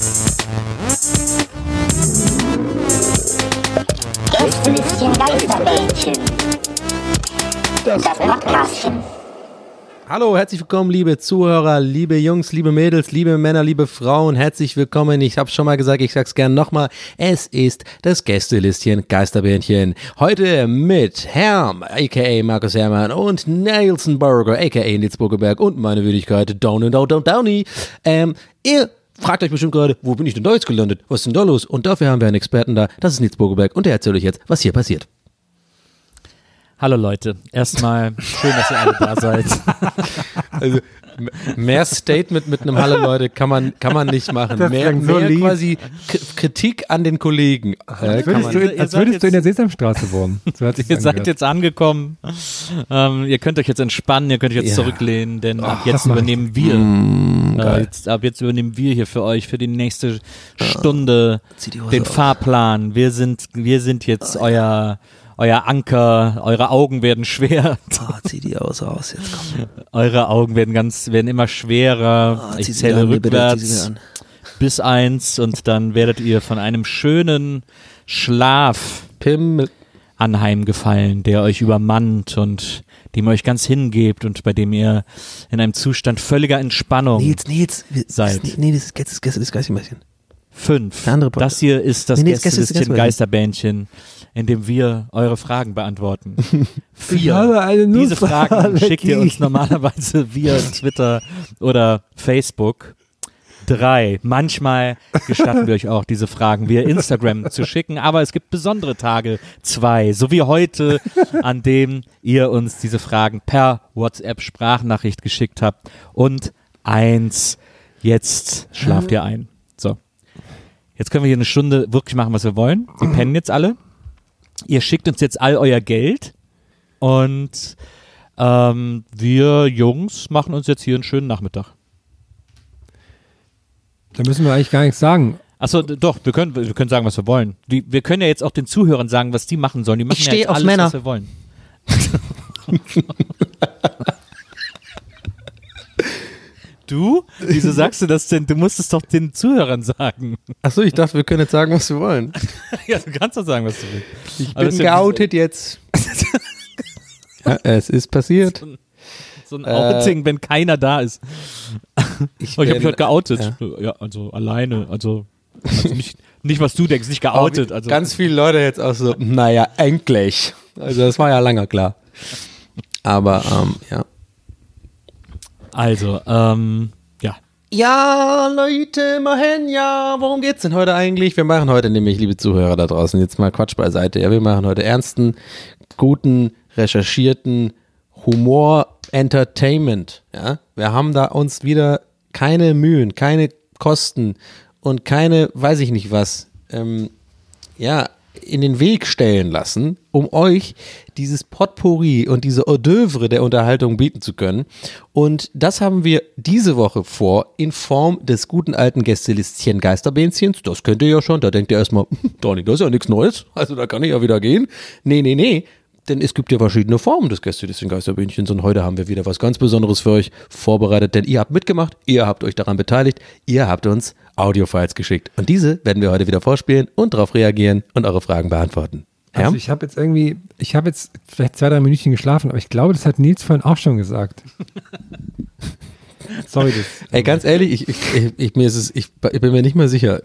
Gästelistchen Geisterbällchen. Das Podcastchen. Hallo, herzlich willkommen, liebe Zuhörer, liebe Jungs, liebe Mädels, liebe Männer, liebe Frauen, herzlich willkommen. Ich habe schon mal gesagt, ich sag's gern nochmal. Es ist das Gästelistchen Geisterbähnchen. Heute mit Herm, a.k.a. Markus Herrmann und Nelson Burger, a.k.a. Nils Burgerberg und meine Würdigkeit Downy. Ihr fragt euch bestimmt gerade, wo bin ich denn da jetzt gelandet? Was ist denn da los? Und dafür haben wir einen Experten da, das ist Nils Burgerberg und der erzählt euch jetzt, was hier passiert. Hallo Leute, erstmal schön, dass ihr alle da seid. Also mehr Statement mit einem Hallo Leute kann man nicht machen. Das Mehr so quasi Kritik an den Kollegen. Als würdest du in der Sesamstraße wohnen. So hat Ihr seid jetzt angekommen. Ihr könnt euch jetzt entspannen, ihr könnt euch jetzt zurücklehnen, denn ab jetzt übernehmen wir. Ab jetzt übernehmen wir hier für euch für die nächste Stunde den Fahrplan. Wir sind jetzt euer Anker, eure Augen werden schwer. Zieh die Hose aus, jetzt komm. Eure Augen werden immer schwerer. Ich zähle rückwärts bis 1 und dann werdet ihr von einem schönen Schlaf anheimgefallen, der euch übermannt und dem ihr euch ganz hingebt und bei dem ihr in einem Zustand völliger Entspannung seid. Das ist Geisterbähnchen. 5. Das hier ist das Gästelistchen Geisterbähnchen, in dem wir eure Fragen beantworten. 4. Diese Fragen schickt ihr uns normalerweise via Twitter oder Facebook. 3. Manchmal gestatten wir euch auch, diese Fragen via Instagram zu schicken, aber es gibt besondere Tage. 2. So wie heute, an dem ihr uns diese Fragen per WhatsApp-Sprachnachricht geschickt habt. Und 1. Jetzt schlaft ihr ein. So. Jetzt können wir hier eine Stunde wirklich machen, was wir wollen. Wir pennen jetzt alle. Ihr schickt uns jetzt all euer Geld und wir Jungs machen uns jetzt hier einen schönen Nachmittag. Da müssen wir eigentlich gar nichts sagen. Achso, doch, wir können sagen, was wir wollen. Wir können ja jetzt auch den Zuhörern sagen, was die machen sollen. Die machen ja jetzt alles, Männer. was wir wollen. Du? Wieso sagst du das denn? Du musst es doch den Zuhörern sagen. Achso, ich dachte, wir können jetzt sagen, was wir wollen. Ja, du kannst doch sagen, was du willst. Ich bin geoutet jetzt. Ja, es ist passiert. So ein Outing, wenn keiner da ist. Ich habe mich heute geoutet. Ja, also alleine. Also nicht, was du denkst, nicht geoutet. Also. Ganz viele Leute jetzt auch so, naja, endlich. Also das war ja lange klar. Aber, ja. Also, ja. Ja, Leute, worum geht's denn heute eigentlich? Wir machen heute nämlich, liebe Zuhörer da draußen, jetzt mal Quatsch beiseite. Ja, wir machen heute ernsten, guten, recherchierten Humor-Entertainment. Ja, wir haben da uns wieder keine Mühen, keine Kosten und keine, weiß ich nicht was, in den Weg stellen lassen, um euch dieses Potpourri und diese Hors d'oeuvre der Unterhaltung bieten zu können. Und das haben wir diese Woche vor in Form des guten alten Gästelistchen Geisterbähnchens. Das könnt ihr ja schon. Da denkt ihr erstmal, Donny, das ist ja nichts Neues. Also da kann ich ja wieder gehen. Nee. Denn es gibt ja verschiedene Formen des Gästelistchen Geisterbähnchens und heute haben wir wieder was ganz Besonderes für euch vorbereitet, denn ihr habt mitgemacht, ihr habt euch daran beteiligt, ihr habt uns Audiofiles geschickt und diese werden wir heute wieder vorspielen und darauf reagieren und eure Fragen beantworten. Ja? Also ich habe jetzt vielleicht 2-3 Minütchen geschlafen, aber ich glaube, das hat Nils vorhin auch schon gesagt. Sorry, das. Ey, ganz ehrlich, ich bin mir nicht mal sicher.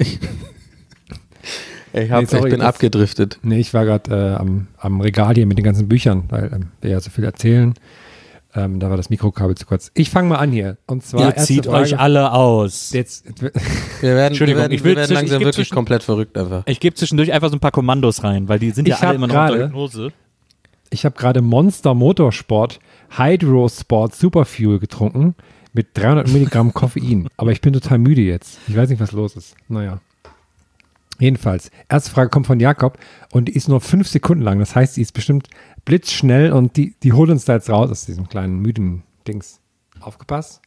Ich bin abgedriftet. Nee, ich war gerade am Regal hier mit den ganzen Büchern, weil wir ja so viel erzählen. Da war das Mikrokabel zu kurz. Ich fange mal an hier. Und zwar ihr zieht euch alle aus. Wir werden langsam wirklich komplett verrückt einfach. Ich gebe zwischendurch einfach so ein paar Kommandos rein, weil die sind ja alle immer noch unter Hypnose. Ich habe gerade Monster Motorsport Hydro Sport Superfuel getrunken mit 300 Milligramm Koffein. Aber ich bin total müde jetzt. Ich weiß nicht, was los ist. Naja. Jedenfalls, erste Frage kommt von Jakob und die ist nur 5 Sekunden lang. Das heißt, die ist bestimmt blitzschnell und die holt uns da jetzt raus aus diesem kleinen müden Dings. Aufgepasst?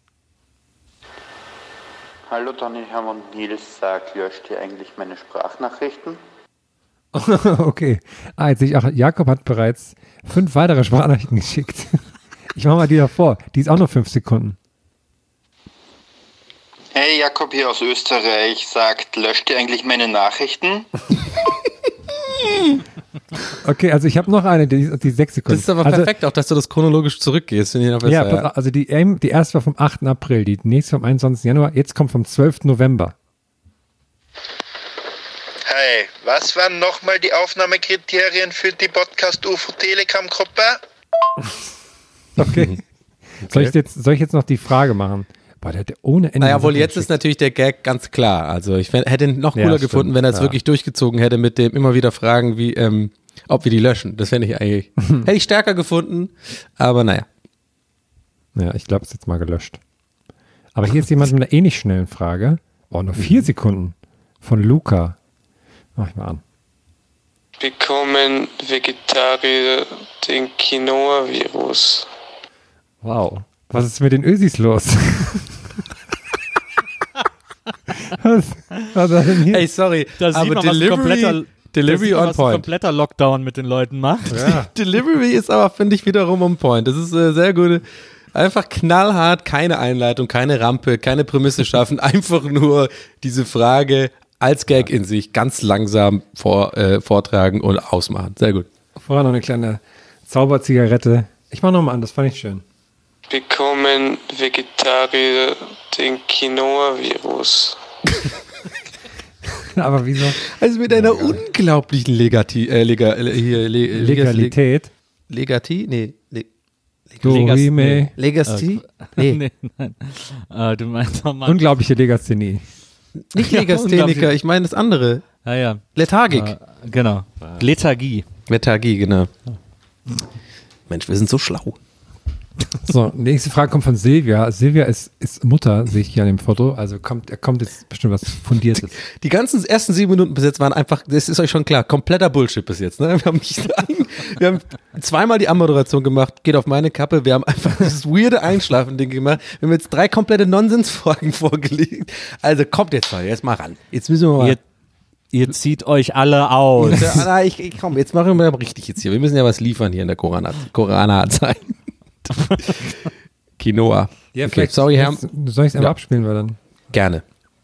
Hallo Donny, Hermann und Nils, löscht ihr eigentlich meine Sprachnachrichten? Okay. Jetzt sehe ich auch, Jakob hat bereits 5 weitere Sprachnachrichten geschickt. Ich mache mal die davor. Die ist auch nur 5 Sekunden. Hey, Jakob hier aus Österreich sagt, löscht ihr eigentlich meine Nachrichten? Okay, also ich habe noch eine, die 6 Sekunden. Das ist aber perfekt, auch dass du das chronologisch zurückgehst. Finde ich noch besser, ja, also die erste war vom 8. April, die nächste vom 21. Januar, jetzt kommt vom 12. November. Hey, was waren nochmal die Aufnahmekriterien für die Podcast-UFO-Telegram-Gruppe? Okay. Soll ich jetzt noch die Frage machen? Boah, der hat ohne Ende. Naja, wohl jetzt ist natürlich der Gag ganz klar. Also ich hätte ihn noch cooler gefunden, wenn er es wirklich durchgezogen hätte mit dem immer wieder Fragen, wie, ob wir die löschen. Das fände ich eigentlich, hätte ich stärker gefunden, aber naja. Ja, ich glaube, es ist jetzt mal gelöscht. Aber hier ist jemand mit einer ähnlich schnellen Frage. Oh, nur 4 Sekunden. Von Luca. Mach ich mal an. Bekommen Vegetarier den Quinoa-Virus? Wow. Was ist mit den Ösis los? was hat er denn hier? Ey, sorry, da sieht aber man, Delivery on point. Ein kompletter Lockdown mit den Leuten macht. Ja. Delivery ist aber, finde ich, wiederum on point. Das ist sehr gut. Einfach knallhart, keine Einleitung, keine Rampe, keine Prämisse schaffen. Einfach nur diese Frage als Gag in sich ganz langsam vortragen und ausmachen. Sehr gut. Vorher noch eine kleine Zauberzigarette. Ich mach nochmal an, das fand ich schön. Bekommen Vegetarier den Quinoa-Virus? Aber wieso? Also mit einer unglaublichen Legalität. Legasthenie? Nee. Nein. Du meinst nochmal. Unglaubliche Legasthenie. Nicht Legastheniker, ich meine das andere. Ja. Lethargik. Genau. Lethargie, genau. Mensch, wir sind so schlau. So, nächste Frage kommt von Silvia. Silvia ist Mutter, sehe ich hier an dem Foto. Also kommt jetzt bestimmt was Fundiertes. Die ganzen ersten 7 Minuten bis jetzt waren einfach, das ist euch schon klar, kompletter Bullshit bis jetzt. Ne? Wir haben zweimal die Anmoderation gemacht, geht auf meine Kappe. Wir haben einfach dieses weirde Einschlafen-Ding gemacht. Wir haben jetzt 3 komplette Nonsensfragen vorgelegt. Also kommt jetzt mal ran. Jetzt müssen wir mal. Ihr zieht euch alle aus. Komm, jetzt machen wir mal richtig jetzt hier. Wir müssen ja was liefern hier in der Corona-Zeit. Quinoa. Ja, okay, sorry, Herr. Soll ich es einmal abspielen, weil dann? Gerne.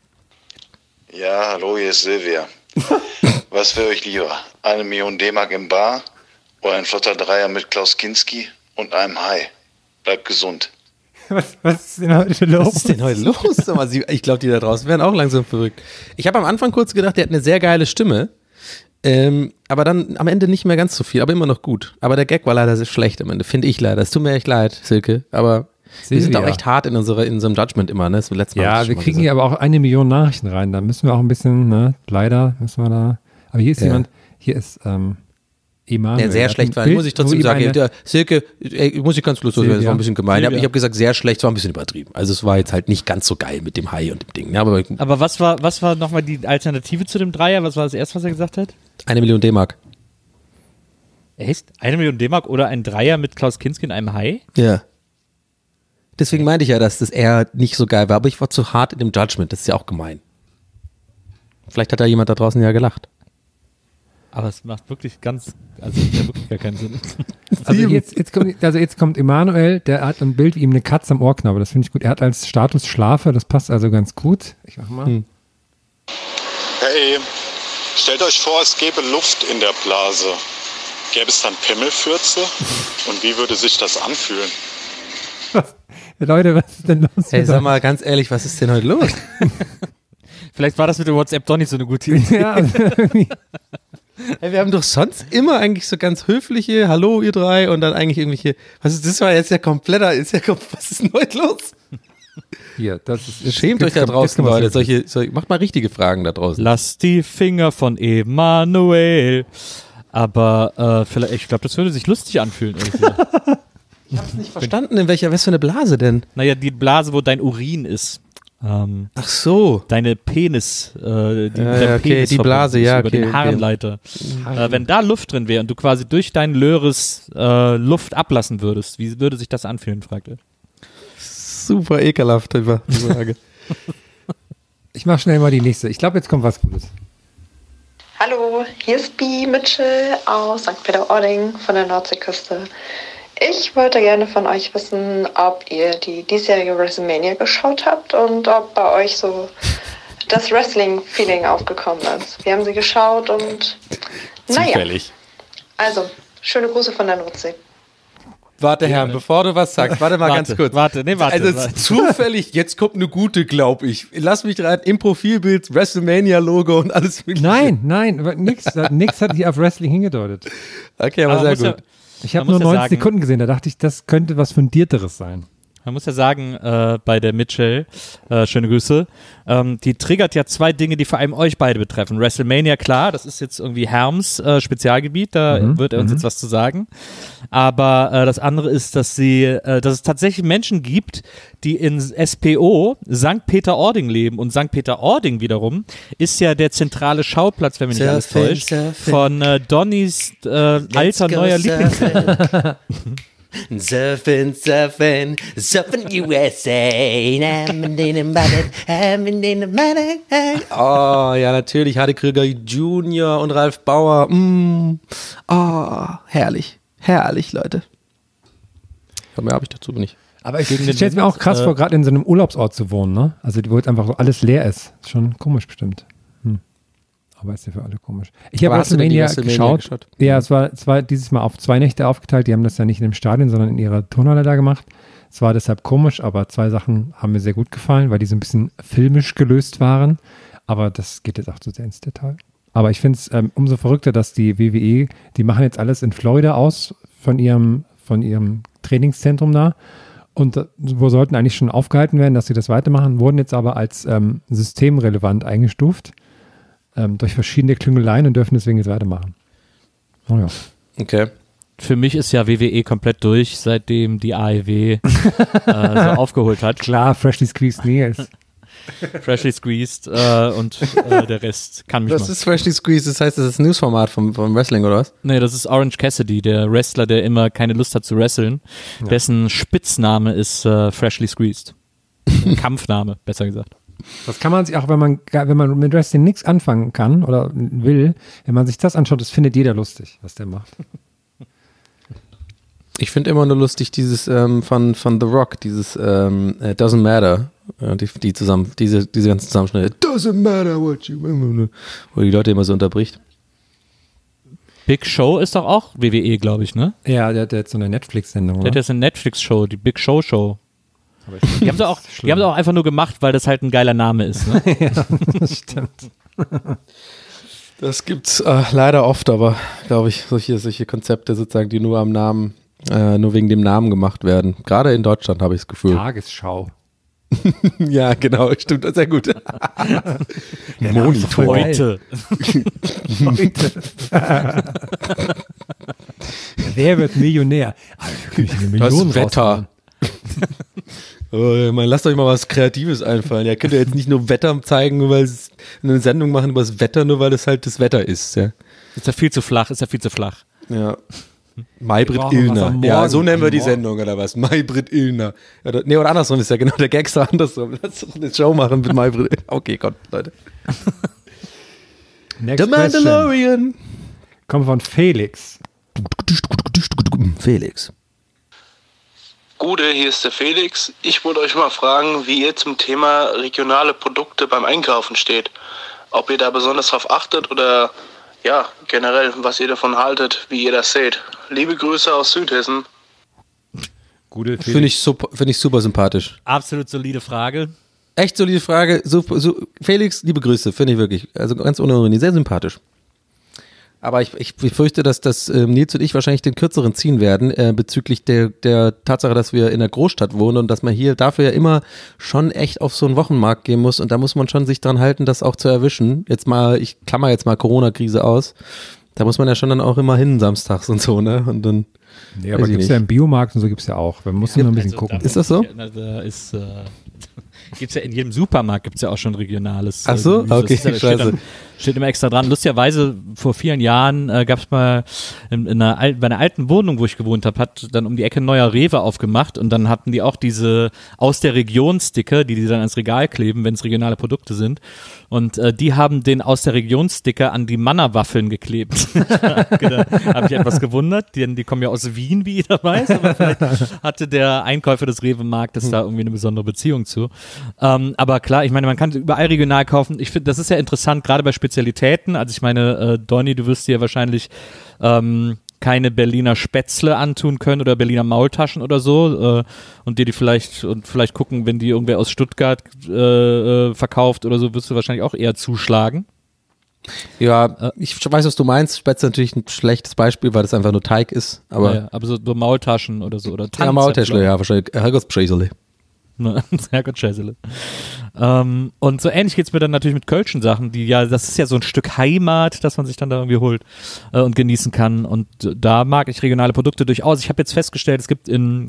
Ja, hallo, hier ist Silvia. Was wäre euch lieber? 1 Million D-Mark im Bar oder ein flotter Dreier mit Klaus Kinski und einem Hai? Bleibt gesund. Was ist denn heute los? Was ist denn heute los? Ich glaube, die da draußen werden auch langsam verrückt. Ich habe am Anfang kurz gedacht, der hat eine sehr geile Stimme. Aber dann am Ende nicht mehr ganz so viel, aber immer noch gut. Aber der Gag war leider sehr schlecht am Ende, finde ich leider. Es tut mir echt leid, Silke, aber wir sind auch echt hart in unserem Judgment immer, ne? Das letzte Mal ja, wir kriegen hier aber auch 1 Million Nachrichten rein, da müssen wir auch ein bisschen, ne? Leider müssen wir da, aber hier ist jemand, hier ist Emanuel. Der sehr schlecht war, muss ich trotzdem sagen. Silke, muss ich ganz lustig werden, das war ein bisschen gemein. Ich habe gesagt, sehr schlecht, es war ein bisschen übertrieben. Also es war jetzt halt nicht ganz so geil mit dem Hai und dem Ding. Ne? Aber was war nochmal die Alternative zu dem Dreier? Was war das erste, was er gesagt hat? 1 Million D-Mark. Echt? 1 Million D-Mark oder ein Dreier mit Klaus Kinski und einem Hai? Ja. Deswegen meinte ich ja, dass das eher nicht so geil war, aber ich war zu hart in dem Judgment, das ist ja auch gemein. Vielleicht hat da jemand da draußen ja gelacht. Aber es macht wirklich wirklich gar keinen Sinn. Also jetzt kommt Emanuel, der hat ein Bild wie ihm eine Katze am Ohrknabel, das finde ich gut. Er hat als Status Schlafe, das passt also ganz gut. Ich mach mal. Hey, stellt euch vor, es gäbe Luft in der Blase. Gäbe es dann Pimmelfürze? Und wie würde sich das anfühlen? Leute, was ist denn los? Hey, sag mal ganz ehrlich, was ist denn heute los? Vielleicht war das mit dem WhatsApp doch nicht so eine gute Idee. Ja, also Hey, wir haben doch sonst immer eigentlich so ganz höfliche Hallo, ihr 3 und dann eigentlich irgendwelche, das war jetzt ja kompletter, was ist denn heute los? Hier, das ist Schämt euch da draußen, Leute, macht mal richtige Fragen da draußen. Lasst die Finger von Emanuel. Aber ich glaube, das würde sich lustig anfühlen. Ich hab's nicht verstanden, was für eine Blase denn? Naja, die Blase, wo dein Urin ist. Ach so. Deine Penis, Penis die Blase, ja, über den Harnleiter. Wenn da Luft drin wäre und du quasi durch deinen Löres Luft ablassen würdest, wie würde sich das anfühlen, fragt er. Super ekelhaft, die Frage. Ich mach schnell mal die nächste. Ich glaube, jetzt kommt was Gutes. Hallo, hier ist Bi Mitchell aus St. Peter-Ording von der Nordseeküste. Ich wollte gerne von euch wissen, ob ihr die diesjährige WrestleMania geschaut habt und ob bei euch so das Wrestling-Feeling aufgekommen ist. Wir haben sie geschaut und zufällig. Also, schöne Grüße von der Nordsee. Warte, Herr, bevor du was sagst, warte mal ganz kurz. Warte. Also zufällig, jetzt kommt eine gute, glaube ich. Lass mich rein, im Profilbild, WrestleMania-Logo und alles mögliche. Nein, nix hat hier auf Wrestling hingedeutet. Okay, aber sehr gut. Ich habe nur 90 Sekunden gesehen, da dachte ich, das könnte was Fundierteres sein. Man muss ja sagen, bei der Mitchell, schöne Grüße, die triggert ja 2 Dinge, die vor allem euch beide betreffen. WrestleMania, klar, das ist jetzt irgendwie Herms Spezialgebiet, da wird er uns jetzt was zu sagen. Aber das andere ist, dass es tatsächlich Menschen gibt, die in SPO St. Peter-Ording leben. Und St. Peter-Ording wiederum ist ja der zentrale Schauplatz, wenn mich nicht alles täuscht, von Donnys alter neuer Lieblingsband. Surfing USA. Oh, ja, natürlich. Hardy Krüger Jr. und Ralf Bauer. Oh, herrlich. Herrlich, Leute. Mehr habe ich dazu nicht. Aber ich stelle es mir auch krass vor, gerade in so einem Urlaubsort zu wohnen, ne? Also, wo jetzt einfach so alles leer ist. Schon komisch bestimmt. Aber ist ja für alle komisch. Ich habe WrestleMania geschaut. Ja, es war dieses Mal auf 2 Nächte aufgeteilt. Die haben das ja nicht in dem Stadion, sondern in ihrer Turnhalle da gemacht. Es war deshalb komisch, aber 2 Sachen haben mir sehr gut gefallen, weil die so ein bisschen filmisch gelöst waren. Aber das geht jetzt auch zu sehr ins Detail. Aber ich finde es umso verrückter, dass die WWE, die machen jetzt alles in Florida aus von ihrem Trainingszentrum da. Und wo sollten eigentlich schon aufgehalten werden, dass sie das weitermachen, wurden jetzt aber als systemrelevant eingestuft. Durch verschiedene Klüngeleien und dürfen deswegen jetzt weitermachen. Oh ja. Okay. Für mich ist ja WWE komplett durch, seitdem die AEW so aufgeholt hat. Klar, Freshly Squeezed Meals. Freshly Squeezed und der Rest kann mich Das ist Freshly Squeezed, das heißt, das ist das Newsformat vom Wrestling, oder was? Nee, das ist Orange Cassidy, der Wrestler, der immer keine Lust hat zu wresteln. Ja. Dessen Spitzname ist Freshly Squeezed. Kampfname, besser gesagt. Das kann man sich auch, wenn man mit Wrestling nichts anfangen kann oder will, wenn man sich das anschaut, das findet jeder lustig, was der macht. Ich finde immer nur lustig dieses von The Rock, dieses It Doesn't Matter, diese ganzen Zusammenschnitte. It doesn't matter what you do, wo die Leute immer so unterbricht. Big Show ist doch auch WWE, glaube ich, ne? Ja, der hat so eine Netflix-Sendung, Der hat jetzt eine Netflix-Show, die Big Show. Die haben sie auch einfach nur gemacht, weil das halt ein geiler Name ist. Ne? Ja, das stimmt. Das gibt's leider oft, aber glaube ich, solche Konzepte sozusagen, die nur am Namen, nur wegen dem Namen gemacht werden. Gerade in Deutschland habe ich das Gefühl. Tagesschau. Ja, genau, stimmt, sehr gut. Monitor. Heute. Wer wird Millionär? Das Wetter. Lasst euch mal was Kreatives einfallen. Ihr könnt ja jetzt nicht nur Wetter zeigen, nur weil es eine Sendung machen über das Wetter, nur weil es halt das Wetter ist. Ja. Ist ja viel zu flach. Ja. Maybrit Illner. Ja, so nennen wir die Sendung, oder was? Maybrit Illner. Oder andersrum ist ja genau der Gag so andersrum. Lass doch eine Show machen mit Maybrit Illner. Okay, Gott, Leute. The Mandalorian. Kommt von Felix. Felix. Gude, hier ist der Felix. Ich wollte euch mal fragen, wie ihr zum Thema regionale Produkte beim Einkaufen steht. Ob ihr da besonders drauf achtet oder ja, generell, was ihr davon haltet, wie ihr das seht. Liebe Grüße aus Südhessen. Gude, finde ich super sympathisch. Absolut solide Frage. Echt solide Frage. Felix, liebe Grüße, finde ich wirklich. Also ganz ohne Ironie, sehr sympathisch. Aber ich fürchte, dass Nils und ich wahrscheinlich den kürzeren ziehen werden bezüglich der Tatsache, dass wir in einer Großstadt wohnen und dass man hier dafür ja immer schon echt auf so einen Wochenmarkt gehen muss und da muss man schon sich dran halten, das auch zu erwischen. Ich klammer jetzt mal Corona-Krise aus. Da muss man ja schon dann auch immer hin samstags und so, ne? Und dann. Nee, aber gibt's ja im Biomarkt und so gibt's ja auch. Wir müssen nur ein bisschen gucken. Ist das so? Gibt's ja in jedem Supermarkt gibt's ja auch schon regionales. Ach so? Okay, da scheiße. Steht immer extra dran. Lustigerweise, vor vielen Jahren gab es mal bei einer alten Wohnung, wo ich gewohnt habe, hat dann um die Ecke ein neuer Rewe aufgemacht und dann hatten die auch diese aus der Region Sticker, die dann ans Regal kleben, wenn es regionale Produkte sind. Und die haben den aus der Region Sticker an die Manna-Waffeln geklebt. Da habe ich etwas gewundert, denn die kommen ja aus Wien, wie jeder weiß, aber vielleicht hatte der Einkäufer des Rewe-Marktes da irgendwie eine besondere Beziehung zu. Aber klar, ich meine, man kann überall regional kaufen. Ich finde, das ist ja interessant, gerade bei Spezialitäten. Also ich meine, Donny, du wirst dir wahrscheinlich keine Berliner Spätzle antun können oder Berliner Maultaschen oder so und dir die vielleicht gucken, wenn die irgendwer aus Stuttgart verkauft oder so, wirst du wahrscheinlich auch eher zuschlagen. Ja, ich weiß, was du meinst. Spätzle natürlich ein schlechtes Beispiel, weil das einfach nur Teig ist. Aber so Maultaschen oder so. Oder ja, Maultäschle, ja, wahrscheinlich. Herrgottsbschäsele. Herrgottsschäsele. Und so ähnlich geht's mir dann natürlich mit Kölschen Sachen, das ist ja so ein Stück Heimat, das man sich dann da irgendwie holt und genießen kann. Und da mag ich regionale Produkte durchaus. Ich habe jetzt festgestellt, es gibt im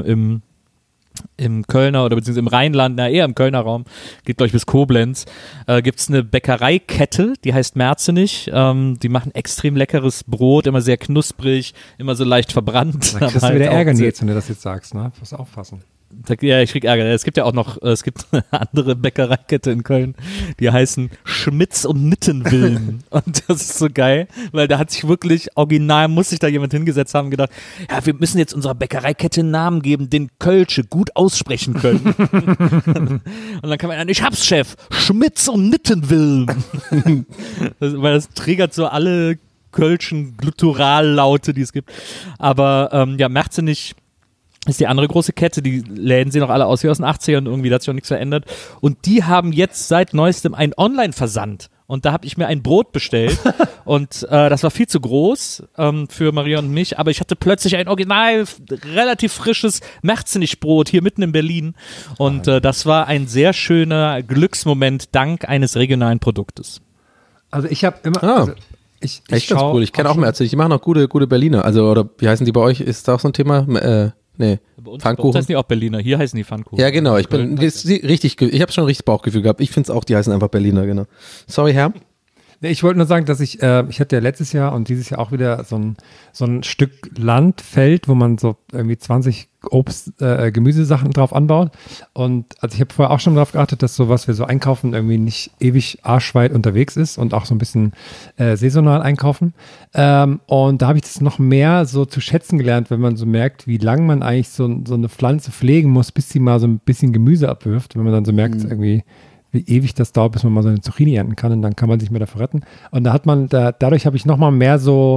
Kölner oder beziehungsweise im Rheinland, eher im Kölner Raum, geht glaube ich bis Koblenz, gibt's eine Bäckereikette, die heißt Merzenich, die machen extrem leckeres Brot, immer sehr knusprig, immer so leicht verbrannt. Da kriegst du wieder Ärger, Nils, wenn du das jetzt sagst, ne? Musst aufpassen. Ja, ich krieg Ärger. Es gibt ja auch noch, eine andere Bäckereikette in Köln, die heißen Schmitz und Nittenwillen. Und das ist so geil, weil da hat sich wirklich original, muss sich da jemand hingesetzt haben und gedacht, ja, wir müssen jetzt unserer Bäckereikette einen Namen geben, den Kölsche gut aussprechen können. Und dann kann man ich hab's, Chef, Schmitz und Nittenwillen. Weil das triggert so alle Kölschen Glutturallaute, die es gibt. Aber Merzenich ist die andere große Kette, die Läden sehen auch alle aus wie aus den 80ern, irgendwie da hat sich auch nichts verändert. Und die haben jetzt seit neuestem einen Online-Versand. Und da habe ich mir ein Brot bestellt und das war viel zu groß für Maria und mich, aber ich hatte plötzlich ein original relativ frisches Merzenich-Brot hier mitten in Berlin und das war ein sehr schöner Glücksmoment dank eines regionalen Produktes. Also ich habe immer... Ich echt ganz cool, ich kenne auch Merzenich, die machen auch gute Berliner, also oder wie heißen die bei euch, ist da auch so ein Thema? Nee, Pfannkuchen. Bei uns heißen die auch Berliner, hier heißen die Pfannkuchen. Ja, genau, ich habe schon richtig Bauchgefühl gehabt. Ich finde es auch, die heißen einfach Berliner, genau. Sorry, Herr. Ich wollte nur sagen, dass ich hatte ja letztes Jahr und dieses Jahr auch wieder so ein Stück Landfeld, wo man so irgendwie 20 Gemüsesachen drauf anbaut. Und also ich habe vorher auch schon darauf geachtet, dass so, was wir so einkaufen, irgendwie nicht ewig arschweit unterwegs ist und auch so ein bisschen saisonal einkaufen. Und da habe ich das noch mehr so zu schätzen gelernt, wenn man so merkt, wie lang man eigentlich so eine Pflanze pflegen muss, bis sie mal so ein bisschen Gemüse abwirft. Wenn man dann so merkt, irgendwie wie ewig das dauert, bis man mal so eine Zucchini ernten kann und dann kann man sich mehr dafür retten. Und da hat man, dadurch habe ich nochmal mehr so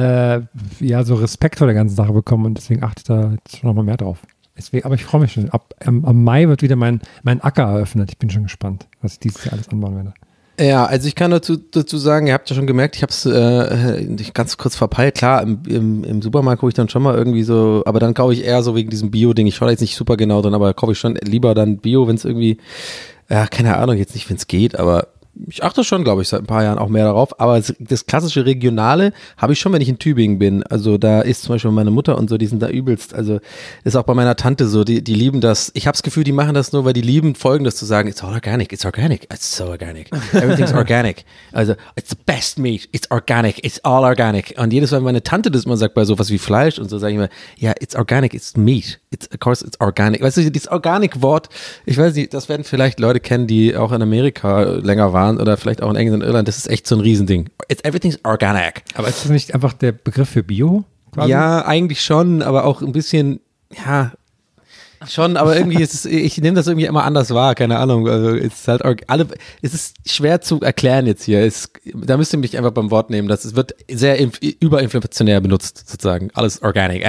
Respekt vor der ganzen Sache bekommen und deswegen achte ich da jetzt schon nochmal mehr drauf. Deswegen, aber ich freue mich schon. Am Mai wird wieder mein Acker eröffnet. Ich bin schon gespannt, was ich dieses Jahr alles anbauen werde. Ja, also ich kann dazu sagen, ihr habt ja schon gemerkt, ich habe es ganz kurz verpeilt. Klar, im Supermarkt gucke ich dann schon mal irgendwie so, aber dann kaufe ich eher so wegen diesem Bio-Ding. Ich schaue da jetzt nicht super genau drin, aber kaufe ich schon lieber dann Bio, wenn es irgendwie, ja, keine Ahnung, jetzt nicht, wenn es geht, aber ich achte schon, glaube ich, seit ein paar Jahren auch mehr darauf. Aber das klassische Regionale habe ich schon, wenn ich in Tübingen bin. Also da ist zum Beispiel meine Mutter und so, die sind da übelst. Also ist auch bei meiner Tante so, die lieben das. Ich habe das Gefühl, die machen das nur, weil die lieben Folgendes zu sagen. It's all organic, it's organic, it's so organic. Everything's organic. Also it's the best meat, it's organic, it's all organic. Und jedes Mal, wenn meine Tante das mal sagt bei sowas wie Fleisch und so, sage ich immer, ja, it's organic, it's meat. Of course it's organic. Weißt du, dieses Organic-Wort, ich weiß nicht, das werden vielleicht Leute kennen, die auch in Amerika länger waren oder vielleicht auch in England und Irland. Das ist echt so ein Riesending. Everything's organic. Aber ist das nicht einfach der Begriff für Bio? Quasi? Ja, eigentlich schon, aber auch ein bisschen, ja, schon, aber irgendwie ist es, ich nehme das irgendwie immer anders wahr, keine Ahnung. Also es ist halt es ist schwer zu erklären jetzt hier. Da müsst ihr mich einfach beim Wort nehmen. Es wird sehr überinflationär benutzt, sozusagen. Alles organic.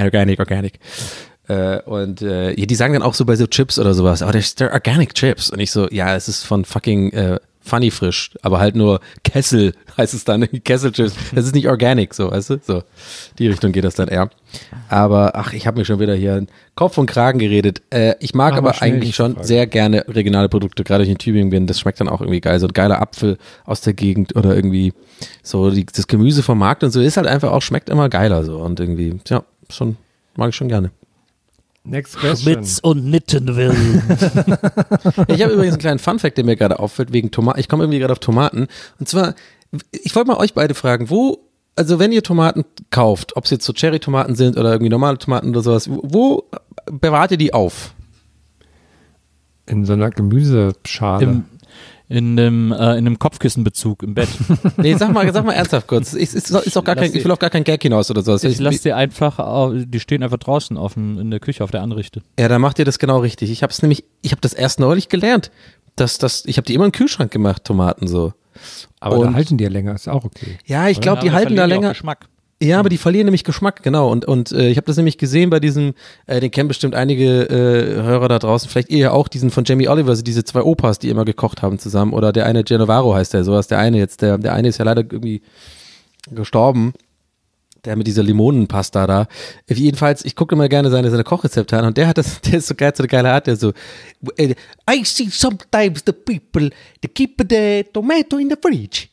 Die sagen dann auch so bei so Chips oder sowas, they're organic Chips. Und ich so, ja, es ist von fucking Funny Frisch, aber halt nur Kessel heißt es dann, Kesselchips. Das ist nicht organic, so, weißt du? So, die Richtung geht das dann eher. Aber, ich habe mir schon wieder hier Kopf und Kragen geredet. Ich mag aber eigentlich schon sehr gerne regionale Produkte, gerade wenn ich in Tübingen bin. Das schmeckt dann auch irgendwie geil. So ein geiler Apfel aus der Gegend oder irgendwie so das Gemüse vom Markt und so ist halt einfach auch, schmeckt immer geiler so. Und irgendwie, ja, mag ich schon gerne. Next question. Schmitz und Nittenwillen. Ich habe übrigens einen kleinen Funfact, der mir gerade auffällt, wegen Tomaten. Ich komme irgendwie gerade auf Tomaten. Und zwar, Ich wollte mal euch beide fragen, also wenn ihr Tomaten kauft, ob es jetzt so Cherry-Tomaten sind oder irgendwie normale Tomaten oder sowas, wo bewahrt ihr die auf? In so einer Gemüseschale. In einem Kopfkissenbezug im Bett. Nee, sag mal ernsthaft kurz. Ich will auf gar kein Gag hinaus oder sowas. Ich lasse die einfach, die stehen einfach draußen in der Küche auf der Anrichte. Ja, da macht ihr das genau richtig. Ich habe das erst neulich gelernt. Ich habe die immer im Kühlschrank gemacht, Tomaten so. Aber da halten die ja länger, ist auch okay. Ja, ich glaube, die halten da länger. Geschmack. Ja, aber die verlieren nämlich Geschmack, genau. Und ich habe das nämlich gesehen bei diesem, den kennen bestimmt einige Hörer da draußen, vielleicht ihr auch, diesen von Jamie Oliver, also diese 2 Opas, die immer gekocht haben zusammen. Oder der eine Genovaro heißt der, sowas. Der eine ist ja leider irgendwie gestorben. Der mit dieser Limonenpasta da. Jedenfalls, ich gucke immer gerne seine Kochrezepte an und der ist so geil, so eine geile Art, der so, I see sometimes the people, they keep the tomato in the fridge.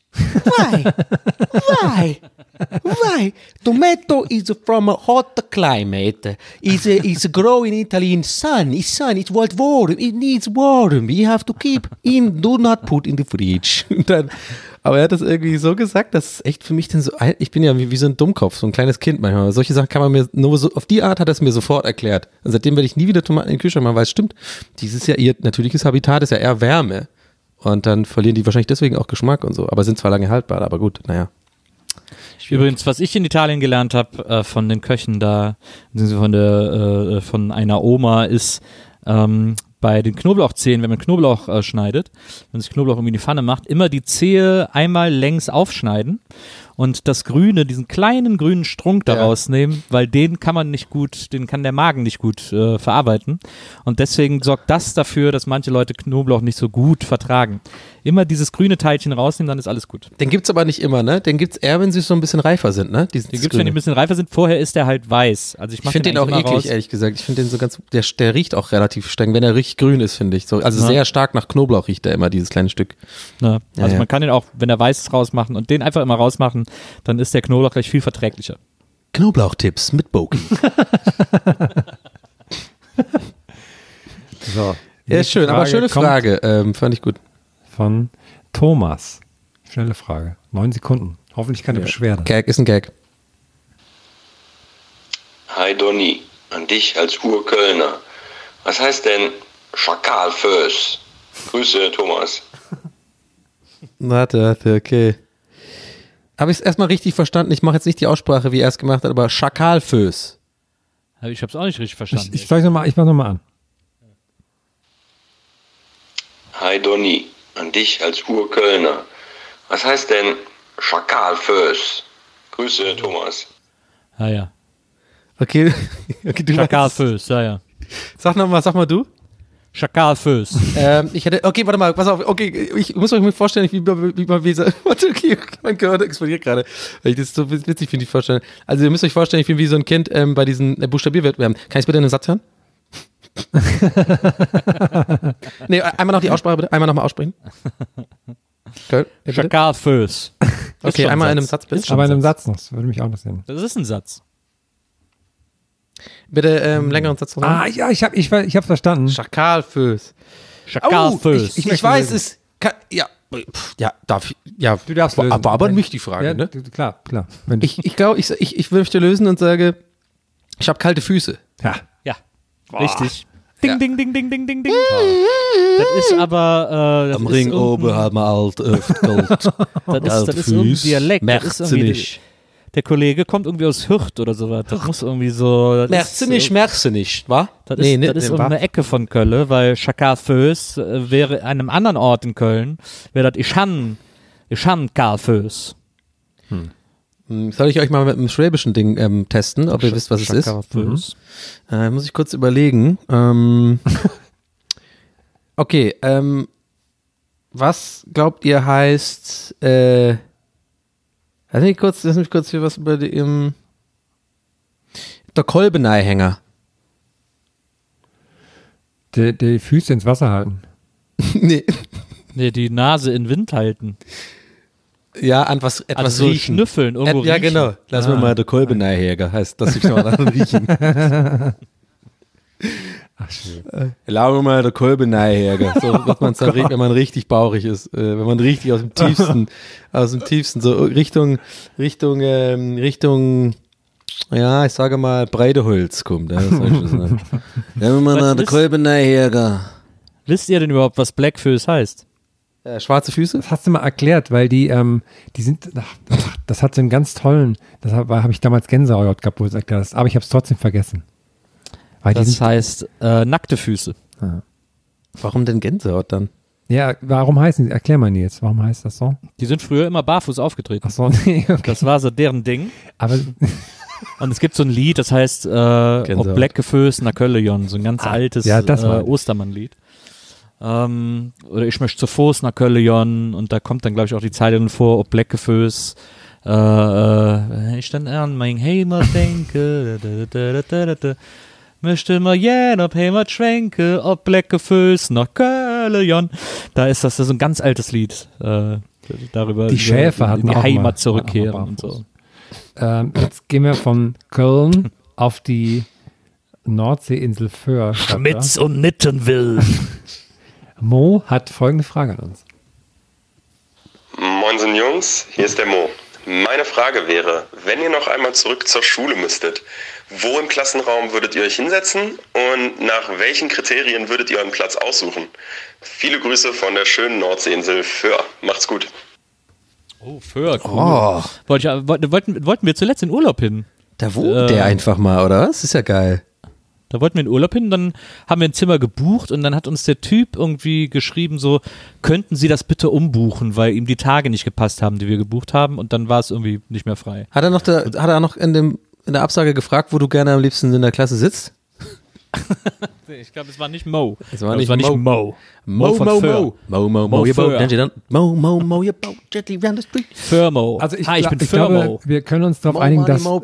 Why? Tomato is from a hot climate. It's grow in Italy in sun. It's warm. It needs warm. We have to keep in, do not put in the fridge. Aber er hat das irgendwie so gesagt, dass es echt für mich denn so, ich bin ja wie so ein Dummkopf, so ein kleines Kind manchmal. Solche Sachen kann man mir nur so, auf die Art hat er es mir sofort erklärt. Und seitdem werde ich nie wieder Tomaten in den Kühlschrank machen, weil es stimmt, dieses ja ihr natürliches Habitat ist ja eher Wärme. Und dann verlieren die wahrscheinlich deswegen auch Geschmack und so. Aber sind zwar lange haltbar, aber gut, naja. Übrigens, was ich in Italien gelernt habe von den Köchen da, von einer Oma, ist bei den Knoblauchzehen, wenn man Knoblauch schneidet, wenn man sich Knoblauch irgendwie in die Pfanne macht, immer die Zehe einmal längs aufschneiden und das Grüne, diesen kleinen grünen Strunk da rausnehmen, weil den kann der Magen nicht gut verarbeiten. Und deswegen sorgt das dafür, dass manche Leute Knoblauch nicht so gut vertragen. Immer dieses grüne Teilchen rausnehmen, dann ist alles gut. Den gibt's aber nicht immer, ne? Den gibt's eher, wenn sie so ein bisschen reifer sind, ne? Den gibt's, wenn die ein bisschen reifer sind. Vorher ist der halt weiß. Also ich finde den auch eklig, ehrlich gesagt. Ich finde den so ganz, der riecht auch relativ streng, wenn er richtig grün ist, finde ich. So, also sehr stark nach Knoblauch riecht er immer, dieses kleine Stück. Ja. Also man kann den auch, wenn er weiß ist, rausmachen und den einfach immer rausmachen, dann ist der Knoblauch gleich viel verträglicher. Knoblauchtipps mit Boki. So. Ja, schön, aber schöne Frage. Fand ich gut. Von Thomas. Schnelle Frage. 9 Sekunden. Hoffentlich keine Beschwerde. Gag ist ein Gag. Hi Donny, an dich als Urkölner. Was heißt denn Schakalföß? Grüße, Thomas. Warte, okay. Habe ich es erstmal richtig verstanden? Ich mache jetzt nicht die Aussprache, wie er es gemacht hat, aber Schakalföß. Ich habe es auch nicht richtig verstanden. Ich mache nochmal an. Hi Donny, an dich als Urkölner. Was heißt denn Schakalföß? Grüße, Thomas. Ja. Okay, du Schakalföß, ja. Sag mal du. Schakalföß. Okay, warte mal, pass auf, okay, ich muss euch mal vorstellen, wie okay, mein Gehirn explodiert gerade, weil ich das so witzig finde, die Vorstellung. Also ihr müsst euch vorstellen, ich bin wie so ein Kind bei diesen Buchstabierwettbewerben. Kann ich bitte einen Satz hören? Nee, einmal noch die Aussprache bitte, einmal nochmal aussprechen. Okay, Schakalföß. Okay, einmal in einem Satz bitte. Aber in einem Satz noch, das würde mich auch noch sehen. Das ist ein Satz. Bitte längeren Satz noch. Ja, ich hab's verstanden. Schakalföß. Schakalföß. Ich weiß es. Du darfst lösen. Aber nicht die Frage, ja, ne? Klar. Ich glaube, ich möchte lösen und sage, ich habe kalte Füße. Ja. Richtig. Ding, ding, ding, ding, ding, ding, ding. Das ist aber am Ring oben haben wir alt Gold. Das ist irgendein Dialekt. Das ist nicht. Der Kollege kommt irgendwie aus Hürth oder sowas. Das muss irgendwie so. Merkst du nicht, wa? Das ist irgendeine Ecke von Köln, weil Schakalföß wäre an einem anderen Ort in Köln, wäre das Ischan-Kalföß. Soll ich euch mal mit einem schwäbischen Ding testen, ob ihr wisst, was es ist? Muss ich kurz überlegen. Okay, was glaubt ihr heißt, lass mich kurz hier was über der Kolbeneihänger. Die Füße ins Wasser halten. Nee, die Nase in Wind halten. Ja, etwas also riechen. Schnüffeln, irgendwo Ja, riechen. genau. Lass mir mal der Kolbeneihäger, heißt das, ich noch mal riechen. Ach, schön. Erlaube mal der Kolbe nachher. So wird man es dann, wenn man richtig bauchig ist. Wenn man richtig aus dem tiefsten, so Richtung, ja, ich sage mal, Breideholz kommt. Das soll ich schon sagen. Wenn man da der Kolbe nachher. Wisst ihr denn überhaupt, was Blackfoes heißt? Schwarze Füße? Das hast du mal erklärt, weil die sind, das hat so einen ganz tollen, habe ich damals Gänsehaut gehabt, wo du es erklärt hast, aber ich habe es trotzdem vergessen. Weil das heißt nackte Füße. Ah. Warum denn Gänsehaut dann? Ja, warum heißen die? Erklär mal jetzt, warum heißt das so? Die sind früher immer barfuß aufgetreten. Ach so, nee, okay. Das war so deren Ding. Aber und es gibt so ein Lied, das heißt Ob Bleckefüß na Köllejon, so ein ganz altes Ostermann-Lied. Oder ich möchte zu Fuß nach Köllejon und da kommt dann, glaube ich, auch die Zeile vor, Ob Bleckefüß ich dann an mein Heimat denke, möchte mal jen ob Heimat schwenke, ob Bleckefüß nach Köllejon. Da ist das so ein ganz altes Lied. Darüber die Schäfer hatten die auch Heimat mal, zurückkehren und so. Jetzt gehen wir von Köln auf die Nordseeinsel Föhr. Schmitz und Nittenwill. Mo hat folgende Frage an uns. Moinsen Jungs, hier ist der Mo. Meine Frage wäre, wenn ihr noch einmal zurück zur Schule müsstet, wo im Klassenraum würdet ihr euch hinsetzen und nach welchen Kriterien würdet ihr euren Platz aussuchen? Viele Grüße von der schönen Nordseeinsel Föhr. Macht's gut. Oh, Föhr, cool. Wollten wir zuletzt in Urlaub hin. Da wohnt der einfach mal, oder was? Ist ja geil. Da wollten wir in Urlaub hin, dann haben wir ein Zimmer gebucht und dann hat uns der Typ irgendwie geschrieben so, könnten Sie das bitte umbuchen, weil ihm die Tage nicht gepasst haben, die wir gebucht haben und dann war es irgendwie nicht mehr frei. Hat er noch in der Absage gefragt, wo du gerne am liebsten in der Klasse sitzt? Ich glaube, es war nicht Mo. Es war nicht Mo. Mo von Föhr. Mo, you boat gently round the street. Föhrmo. Also ich bin glaube, Föhrmo. wir können uns darauf einigen,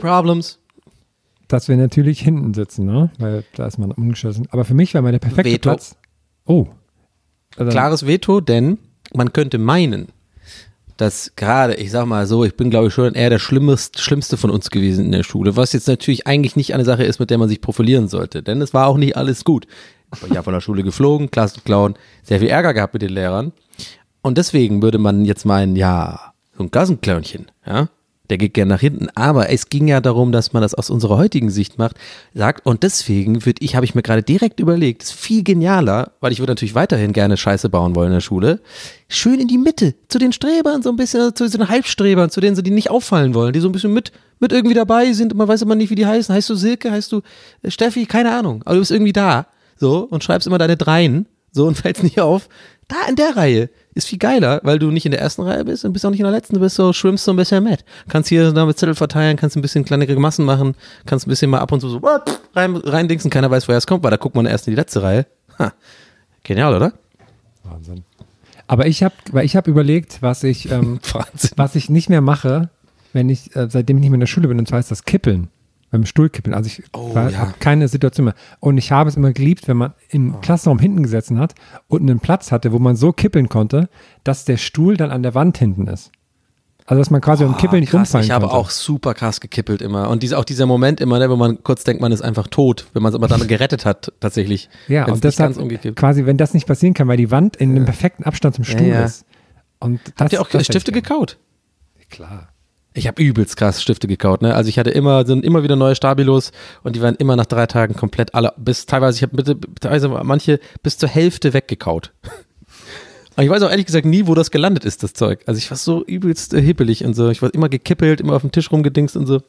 dass wir natürlich hinten sitzen, ne? Weil da ist man umgeschlossen. Aber für mich war mal der perfekte Veto. Platz. Oh. Klares Veto, denn man könnte meinen, dass gerade, ich sag mal so, ich bin glaube ich schon eher der Schlimmste von uns gewesen in der Schule, was jetzt natürlich eigentlich nicht eine Sache ist, mit der man sich profilieren sollte, denn es war auch nicht alles gut. Ich habe von der Schule geflogen, Klassenclown, sehr viel Ärger gehabt mit den Lehrern und deswegen würde man jetzt meinen, ja, so ein Klassenclownchen, ja, der geht gerne nach hinten, aber es ging ja darum, dass man das aus unserer heutigen Sicht sagt und deswegen habe ich mir gerade direkt überlegt, ist viel genialer, weil ich würde natürlich weiterhin gerne Scheiße bauen wollen in der Schule, schön in die Mitte, zu den Strebern, so ein bisschen, zu den Halbstrebern, zu denen, die nicht auffallen wollen, die so ein bisschen mit irgendwie dabei sind, man weiß immer nicht, wie die heißen, heißt du Silke, heißt du Steffi, keine Ahnung, aber du bist irgendwie da, so, und schreibst immer deine Dreien, so, und fällst nicht auf, da in der Reihe ist viel geiler, weil du nicht in der ersten Reihe bist und bist auch nicht in der letzten, du bist so, schwimmst so ein bisschen mit. Kannst hier da mit Zettel verteilen, kannst ein bisschen kleinere Massen machen, kannst ein bisschen mal ab und zu so reindingsen, keiner weiß, woher es kommt, weil da guckt man erst in die letzte Reihe. Genial, oder? Wahnsinn. Aber ich hab überlegt, was ich nicht mehr mache, seitdem ich nicht mehr in der Schule bin, und zwar ist das Kippeln. Beim Stuhlkippeln. Also ich habe keine Situation mehr. Und ich habe es immer geliebt, wenn man im Klassenraum hinten gesessen hat und einen Platz hatte, wo man so kippeln konnte, dass der Stuhl dann an der Wand hinten ist. Also dass man quasi beim Kippeln nicht umfallen konnte. Ich habe auch super krass gekippelt immer. Und auch dieser Moment immer, ne, wo man kurz denkt, man ist einfach tot, wenn man es aber dann gerettet hat, tatsächlich. Ja, und deshalb quasi, wenn das nicht passieren kann, weil die Wand in einem perfekten Abstand zum Stuhl ist. Und habt ihr auch Stifte gekaut? Klar. Ich habe übelst krass Stifte gekaut, ne? Also ich hatte immer wieder neue Stabilos und die waren immer nach 3 Tagen komplett alle, teilweise manche bis zur Hälfte weggekaut. Aber ich weiß auch ehrlich gesagt nie, wo das gelandet ist, das Zeug. Also ich war so übelst hippelig und so. Ich war immer gekippelt, immer auf dem Tisch rumgedingst und so.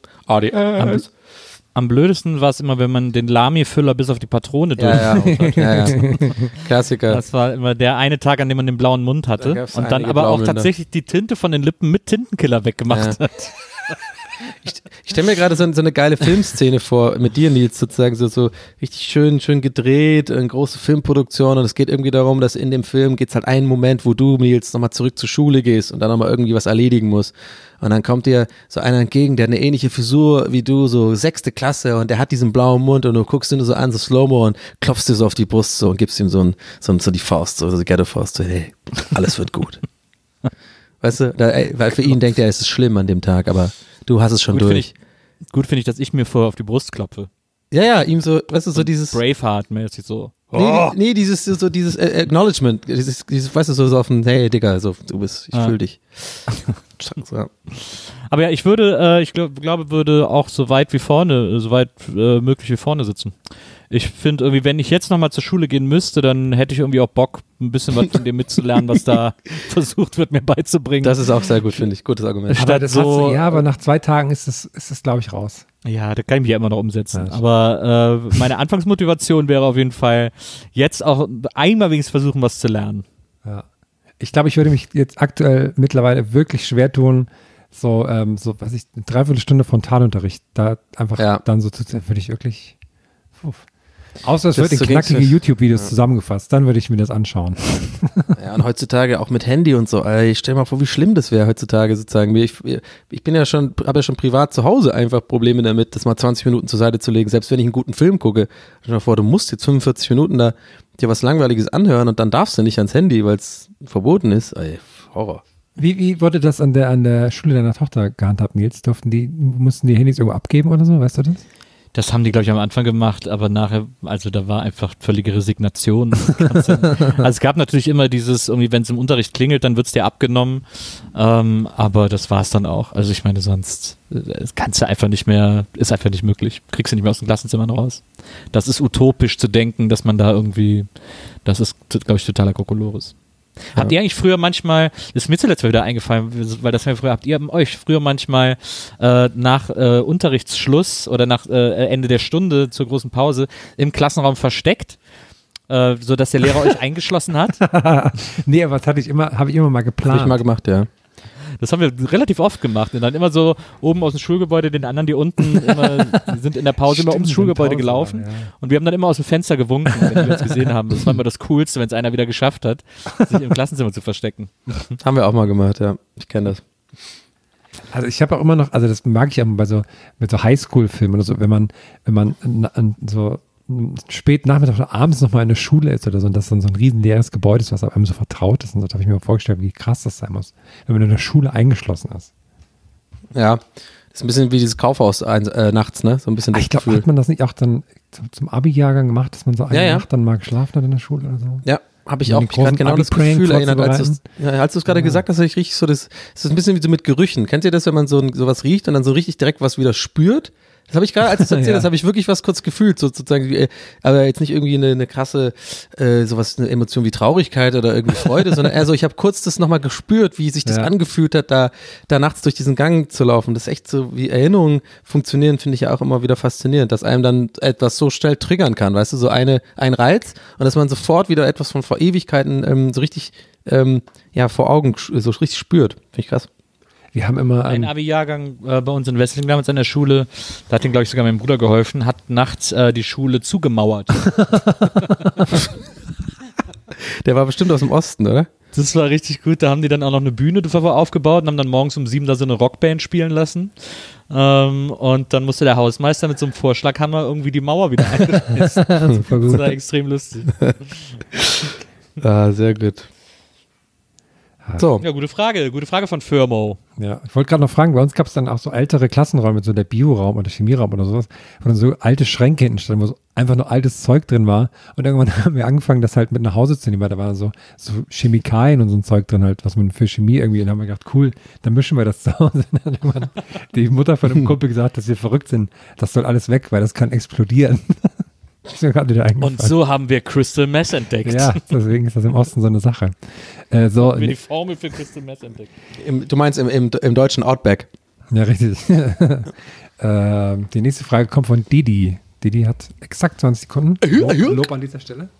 Am blödesten war es immer, wenn man den Lamy-Füller bis auf die Patrone durch. Ja. Klassiker. Das war immer der eine Tag, an dem man den blauen Mund hatte und dann aber auch tatsächlich die Tinte von den Lippen mit Tintenkiller weggemacht hat. Ich stelle mir gerade so eine geile Filmszene vor, mit dir, Nils, sozusagen so richtig schön gedreht, eine große Filmproduktion und es geht irgendwie darum, dass in dem Film geht's halt einen Moment, wo du, Nils, nochmal zurück zur Schule gehst und dann nochmal irgendwie was erledigen musst. Und dann kommt dir so einer entgegen, der eine ähnliche Frisur wie du, so 6. Klasse und der hat diesen blauen Mund und du guckst ihn so an, so Slow-Mo und klopfst dir so auf die Brust so und gibst ihm so die Faust, so die Ghetto-Faust, so hey, alles wird gut. Weißt du, weil für ihn denkt er, es ist schlimm an dem Tag, aber du hast es schon durch. Gut finde ich, dass ich mir vorher auf die Brust klopfe. Ja, ihm so, weißt du, so dieses Braveheart-mäßig so. Nee, dieses Acknowledgement, dieses, weißt du, so auf dem, hey, Digga, so, ich fühl dich. Ja. Aber ja, ich glaube, würde auch so weit möglich wie vorne sitzen. Ich finde irgendwie, wenn ich jetzt nochmal zur Schule gehen müsste, dann hätte ich irgendwie auch Bock, ein bisschen was von dem mitzulernen, was da versucht wird, mir beizubringen. Das ist auch sehr gut, finde ich. Gutes Argument. Aber nach 2 Tagen ist es, glaube ich, raus. Ja, da kann ich mich ja immer noch umsetzen. Ja, aber meine Anfangsmotivation wäre auf jeden Fall, jetzt auch einmal wenigstens versuchen, was zu lernen. Ja. Ich glaube, ich würde mich jetzt aktuell mittlerweile wirklich schwer tun, so eine Dreiviertelstunde Frontalunterricht da einfach dann so zu, würde ich wirklich. Außer es wird in knackige YouTube-Videos zusammengefasst, dann würde ich mir das anschauen. Ja, und heutzutage auch mit Handy und so, ich stell mal vor, wie schlimm das wäre heutzutage sozusagen. Ich bin ja schon, habe ja schon privat zu Hause einfach Probleme damit, das mal 20 Minuten zur Seite zu legen, selbst wenn ich einen guten Film gucke. Stell dir mal vor, du musst jetzt 45 Minuten da dir was Langweiliges anhören und dann darfst du nicht ans Handy, weil es verboten ist. Horror. Wie wurde das an der Schule deiner Tochter gehandhabt, Nils? Mussten die Handys irgendwo abgeben oder so, weißt du das? Das haben die, glaube ich, am Anfang gemacht, aber nachher, also da war einfach völlige Resignation. Also es gab natürlich immer dieses, irgendwie, wenn es im Unterricht klingelt, dann wird es dir abgenommen, aber das war es dann auch. Also ich meine, sonst kannst du einfach nicht mehr, ist einfach nicht möglich. Kriegst du nicht mehr aus den Klassenzimmern raus. Das ist utopisch zu denken, dass man da irgendwie, das ist, glaube ich, totaler Kokolores. Ja. Habt ihr eigentlich früher manchmal, das ist mir zuletzt wieder eingefallen, weil das habt ihr euch früher manchmal nach Unterrichtsschluss oder nach Ende der Stunde zur großen Pause im Klassenraum versteckt, sodass der Lehrer euch eingeschlossen hat? Nee, aber das habe ich immer mal geplant. Habe ich mal gemacht, ja. Das haben wir relativ oft gemacht und dann immer so oben aus dem Schulgebäude, den anderen, die unten immer, die sind in der Pause immer ums Schulgebäude gelaufen und wir haben dann immer aus dem Fenster gewunken, wenn wir uns gesehen haben. Das war immer das Coolste, wenn es einer wieder geschafft hat, sich im Klassenzimmer zu verstecken. Haben wir auch mal gemacht, ja. Ich kenne das. Also ich habe auch immer noch, also das mag ich auch mit so Highschool-Filmen oder so, wenn man so spät Nachmittag oder abends nochmal in der Schule ist oder so und das dann so ein riesen leeres Gebäude ist, was einem so vertraut ist und so, da habe ich mir mal vorgestellt, wie krass das sein muss, wenn man in der Schule eingeschlossen ist. Ja, das ist ein bisschen wie dieses Kaufhaus nachts, ne? So ein bisschen das ich glaube, hat man das nicht auch dann zum Abi-Jahrgang gemacht, dass man so eine Nacht dann mal geschlafen hat in der Schule oder so? Ja, habe ich auch mich gerade genau das Gefühl erinnert, als du es gerade gesagt hast, habe ich richtig so das ist ein bisschen wie so mit Gerüchen. Kennt ihr das, wenn man sowas riecht und dann so richtig direkt was wieder spürt? Das habe ich gerade, als du es erzählt hast, habe ich wirklich was kurz gefühlt, sozusagen, aber jetzt nicht irgendwie eine krasse, eine Emotion wie Traurigkeit oder irgendwie Freude, sondern eher so, ich habe kurz das nochmal gespürt, wie sich das angefühlt hat, da nachts durch diesen Gang zu laufen. Das ist echt so, wie Erinnerungen funktionieren, finde ich ja auch immer wieder faszinierend, dass einem dann etwas so schnell triggern kann, weißt du, so ein Reiz und dass man sofort wieder etwas von vor Ewigkeiten so richtig, vor Augen so richtig spürt. Finde ich krass. Wir haben immer ein Abi-Jahrgang bei uns in Wesseling damals an der Schule, da hat ihm, glaube ich, sogar mein Bruder geholfen, hat nachts die Schule zugemauert. Der war bestimmt aus dem Osten, oder? Das war richtig gut, da haben die dann auch noch eine Bühne aufgebaut und haben dann morgens um 7 da so eine Rockband spielen lassen. Und dann musste der Hausmeister mit so einem Vorschlaghammer irgendwie die Mauer wieder einreißen. Das war extrem lustig. Sehr gut. So. Ja, gute Frage von Firmo. Ja, ich wollte gerade noch fragen, bei uns gab es dann auch so ältere Klassenräume, so der Bioraum oder Chemieraum oder sowas, wo dann so alte Schränke hinten standen, wo so einfach nur altes Zeug drin war und irgendwann haben wir angefangen, das halt mit nach Hause zu nehmen, weil da waren so Chemikalien und so ein Zeug drin halt, was man für Chemie irgendwie, und dann haben wir gedacht, cool, dann mischen wir das zu Hause. Und dann hat irgendwann die Mutter von einem Kumpel gesagt, dass wir verrückt sind, das soll alles weg, weil das kann explodieren. Und so haben wir Crystal Meth entdeckt. Ja, deswegen ist das im Osten so eine Sache. Wir die Formel für Crystal Meth entdeckt. Du meinst im deutschen Outback. Ja, richtig. Die nächste Frage kommt von Didi. Didi hat exakt 20 Sekunden. Lob an dieser Stelle.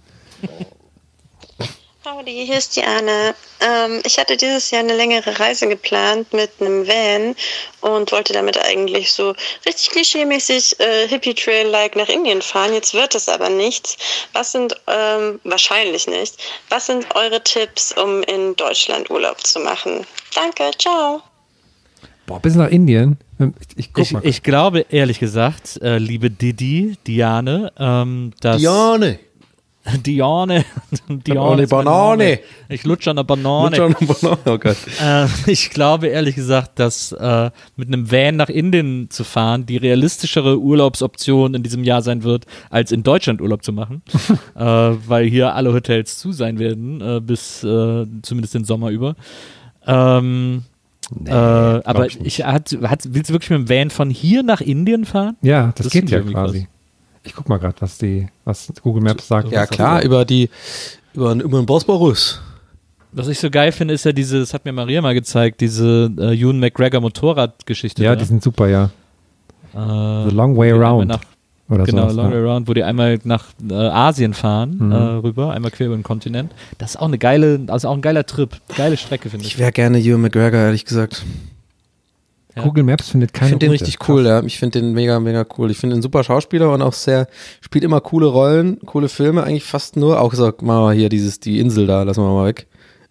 Howdy, hier ist die Anne. Ich hatte dieses Jahr eine längere Reise geplant mit einem Van und wollte damit eigentlich so richtig klischeemäßig Hippie-Trail-like nach Indien fahren. Jetzt wird es aber nichts. Wahrscheinlich nicht. Was sind eure Tipps, um in Deutschland Urlaub zu machen? Danke, ciao. Boah, bis nach Indien? Ich glaube, ehrlich gesagt, liebe Diane, dass... Diane! Diane. Banane. Ich lutsche an der Banane. Oh Gott. Ich glaube ehrlich gesagt, dass mit einem Van nach Indien zu fahren die realistischere Urlaubsoption in diesem Jahr sein wird, als in Deutschland Urlaub zu machen. Weil hier alle Hotels zu sein werden, bis zumindest den Sommer über. Aber willst du wirklich mit dem Van von hier nach Indien fahren? Ja, das geht ja quasi. Krass. Ich guck mal gerade, was Google Maps sagt. Ja klar, über den Bosporus. Was ich so geil finde, ist ja das hat mir Maria mal gezeigt, diese Ewan McGregor Motorradgeschichte. Ja, die sind super, ja. The Long Way Around. Long Way Around, wo die einmal nach Asien fahren, rüber, einmal quer über den Kontinent. Das ist auch ein geiler Trip, geile Strecke, finde ich. Ich wäre gerne Ewan McGregor, ehrlich gesagt. Ja. Google Maps findet keine Ich finde den richtig cool, ja. Ich finde den mega, mega cool. Ich finde ihn ein super Schauspieler und auch spielt immer coole Rollen, coole Filme, eigentlich fast nur, auch so, mal hier die Insel da, lassen wir mal weg.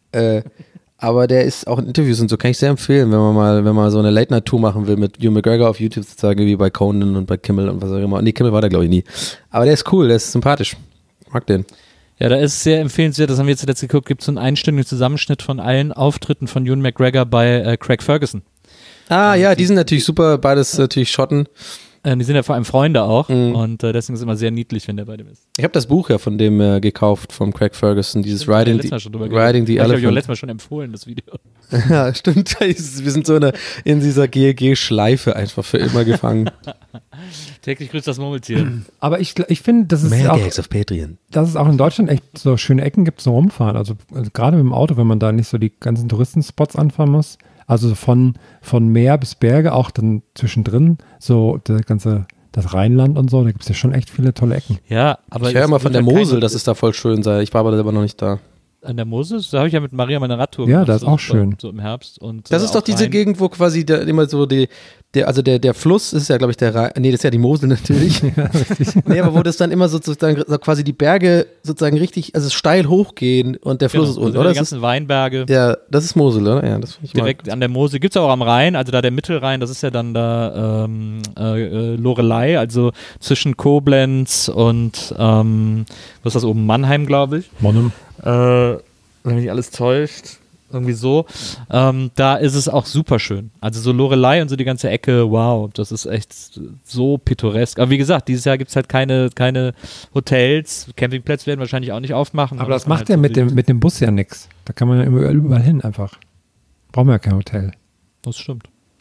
Aber der ist auch in Interviews und so, kann ich sehr empfehlen, wenn man so eine Late-Night-Tour machen will mit Ewan McGregor auf YouTube sozusagen, wie bei Conan und bei Kimmel und was auch immer. Nee, Kimmel war der glaube ich nie. Aber der ist cool, der ist sympathisch. Ich mag den. Ja, da ist es sehr empfehlenswert, das haben wir jetzt zuletzt geguckt, gibt es so einen einstündigen Zusammenschnitt von allen Auftritten von Ewan McGregor bei Craig Ferguson. Ah ja, die sind natürlich super, beides natürlich Schotten. Die sind ja vor allem Freunde auch und deswegen ist es immer sehr niedlich, wenn der bei dem ist. Ich habe das Buch ja von dem gekauft, vom Craig Ferguson, dieses Riding the Elephant. Ich habe letztes Mal schon empfohlen, das Video. Ja, stimmt. Wir sind so in dieser GLG-Schleife einfach für immer gefangen. Täglich grüßt das Murmeltier. Aber ich finde, das ist Mehr auch, Gags auf Patreon. Dass es auch in Deutschland echt so schöne Ecken gibt zum Rumfahren. Also gerade mit dem Auto, wenn man da nicht so die ganzen Touristenspots anfahren muss. Also von Meer bis Berge, auch dann zwischendrin, so das Rheinland und so, da gibt es ja schon echt viele tolle Ecken. Ja, aber ich höre immer von der Mosel, dass es da voll schön sei. Ich war aber selber noch nicht da. An der Mosel? Da habe ich ja mit Maria meine Radtour gemacht. Ja, das ist auch schön. So im Herbst. Und, das ist doch diese Gegend, wo quasi immer so der Fluss ist ja, glaube ich, der Rhein. Nee, das ist ja die Mosel natürlich. Ja, nee, aber wo das dann immer sozusagen so quasi die Berge sozusagen richtig, also steil hochgehen und der Fluss ist unten, oder? Die ganzen Weinberge. Ja, das ist Mosel, oder? Ja, das finde ich direkt an der Mosel. Gibt es auch am Rhein, also da der Mittelrhein, das ist ja dann da Loreley, also zwischen Koblenz und was ist das oben? Mannheim, glaube ich. Mannheim. Wenn mich alles täuscht. Irgendwie so. Da ist es auch super schön. Also so Loreley und so die ganze Ecke, wow, das ist echt so pittoresk. Aber wie gesagt, dieses Jahr gibt es halt keine Hotels, Campingplätze werden wahrscheinlich auch nicht aufmachen. Aber das macht halt ja mit dem Bus ja nichts. Da kann man ja überall hin einfach. Brauchen wir ja kein Hotel. Das stimmt.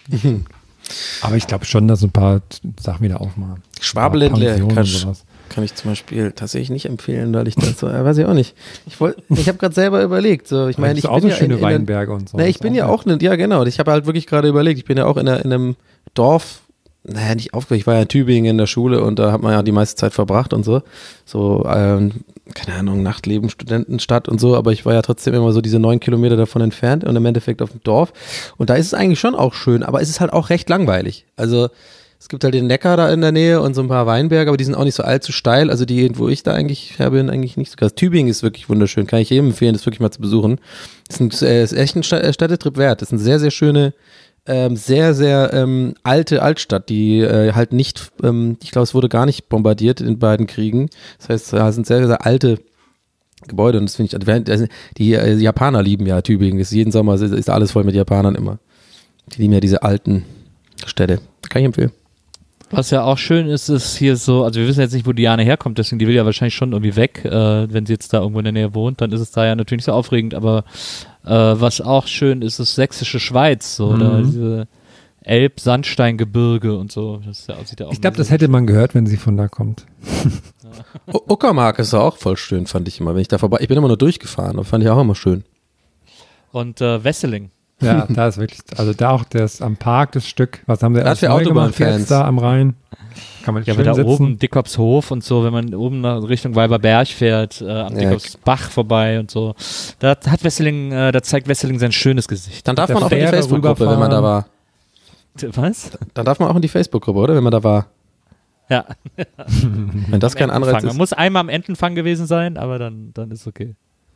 Aber ich glaube schon, dass ein paar Sachen wieder aufmachen. Schwabeländle kann ich zum Beispiel tatsächlich nicht empfehlen, weil ich das so, weiß ich auch nicht. Ich habe gerade selber überlegt. So, ich meine, ich auch bin so schöne Weinberge und so. Ne, ich bin ja auch, ja genau. Ich habe halt wirklich gerade überlegt. Ich bin ja auch in einem Dorf. Naja, nicht aufgewachsen. Ich war ja in Tübingen in der Schule und da hat man ja die meiste Zeit verbracht und so. So, keine Ahnung, Nachtleben, Studentenstadt und so, aber ich war ja trotzdem immer so diese 9 Kilometer davon entfernt und im Endeffekt auf dem Dorf. Und da ist es eigentlich schon auch schön, aber es ist halt auch recht langweilig. Also, es gibt halt den Neckar da in der Nähe und so ein paar Weinberge, aber die sind auch nicht so allzu steil. Also die, wo ich da eigentlich her bin, eigentlich nicht so krass. Tübingen ist wirklich wunderschön, kann ich jedem empfehlen, das wirklich mal zu besuchen. Das ist echt ein Städtetrip wert. Das ist eine sehr, sehr schöne, sehr, sehr alte Altstadt, die halt nicht, ich glaube, es wurde gar nicht bombardiert in beiden Kriegen. Das heißt, da sind sehr, sehr alte Gebäude und das finde ich, die Japaner lieben ja Tübingen. Das ist jeden Sommer ist alles voll mit Japanern immer. Die lieben ja diese alten Städte. Kann ich empfehlen. Was ja auch schön ist, ist hier so, also wir wissen jetzt nicht, wo Diane herkommt, deswegen die will ja wahrscheinlich schon irgendwie weg, wenn sie jetzt da irgendwo in der Nähe wohnt, dann ist es da ja natürlich nicht so aufregend, aber was auch schön ist, ist sächsische Schweiz, so, da diese Elb-Sandsteingebirge und so. Das sieht ja auch ich glaube, das hätte man gehört, wenn sie von da kommt. Uckermark ist auch voll schön, fand ich immer, wenn ich da vorbei, ich bin immer nur durchgefahren, aber fand ich auch immer schön. Und Wesseling. Ja, da ist wirklich, also da auch das am Park, das Stück, was haben wir alles neu gemacht jetzt da am Rhein? Kann man schön da oben Dickopshof und so, wenn man oben nach Richtung Weiberberg fährt, am Dickopsbach vorbei und so. Da zeigt Wesseling sein schönes Gesicht. Dann darf man auch in die Facebook-Gruppe, wenn man da war. Was? Dann darf man auch in die Facebook-Gruppe, oder? Wenn man da war. Ja. Wenn das kein Anreiz ist. Man muss einmal am Entenfang gewesen sein, aber dann ist okay.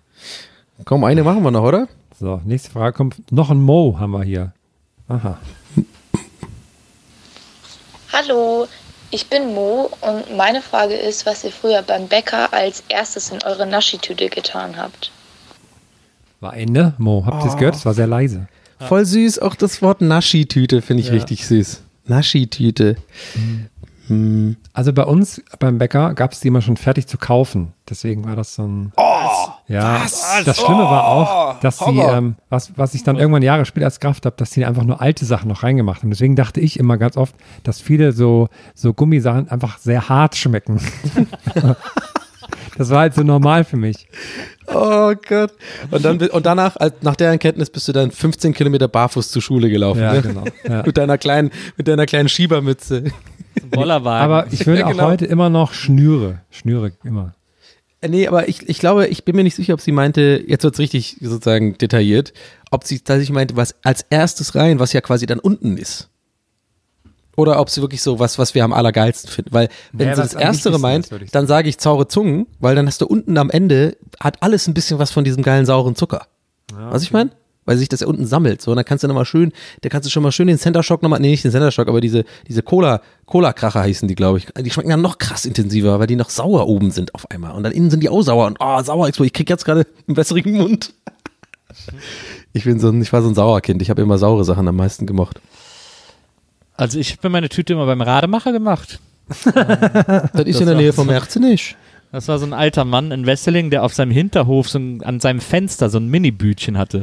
Komm, eine machen wir noch, oder? So, nächste Frage kommt. Noch ein Mo haben wir hier. Aha. Hallo, Ich bin Mo und meine Frage ist, was ihr früher beim Bäcker als erstes in eure Naschitüte getan habt. War Ende, Mo. Habt ihr es gehört? Das war sehr leise. Voll süß, auch das Wort Naschitüte finde ich richtig süß. Naschitüte. Also bei uns beim Bäcker gab es die immer schon fertig zu kaufen. Deswegen war das so ein... Das Schlimme war auch, dass sie, was ich dann irgendwann Jahre später als Kraft habe, dass sie einfach nur alte Sachen noch reingemacht haben. Deswegen dachte ich immer ganz oft, dass viele so Gummisachen einfach sehr hart schmecken. Das war halt so normal für mich. Oh Gott. Und danach, nach der Erkenntnis, bist du dann 15 Kilometer barfuß zur Schule gelaufen. Ja, ne? genau. Ja. mit deiner kleinen Schiebermütze. Bollerwagen. Aber ich würde auch heute immer noch Schnüre immer. Nee, aber ich glaube, ich bin mir nicht sicher, ob sie meinte, jetzt wird es richtig sozusagen detailliert, ob sie tatsächlich meinte, was als erstes rein, was ja quasi dann unten ist. Oder ob sie wirklich so was wir am allergeilsten finden. Weil wenn sie das Erstere meint, dann sage ich saure Zungen, weil dann hast du unten am Ende, hat alles ein bisschen was von diesem geilen sauren Zucker. Ja, was ich meine? Weil sich das ja unten sammelt. So, und dann kannst du nochmal schön, schon mal schön den Center Shock nochmal, nee, nicht den Center Shock, aber diese Cola-Kracher heißen die, glaube ich. Die schmecken dann noch krass intensiver, weil die noch sauer oben sind auf einmal. Und dann innen sind die auch sauer. Und sauer, ich krieg jetzt gerade einen besseren Mund. Ich war so ein Sauerkind. Ich habe immer saure Sachen am meisten gemocht. Also ich habe mir meine Tüte immer beim Rademacher gemacht. Das ist in der Nähe vom Merzenich. Das war so ein alter Mann in Wesseling, der auf seinem Hinterhof an seinem Fenster so ein Mini-Bütchen hatte.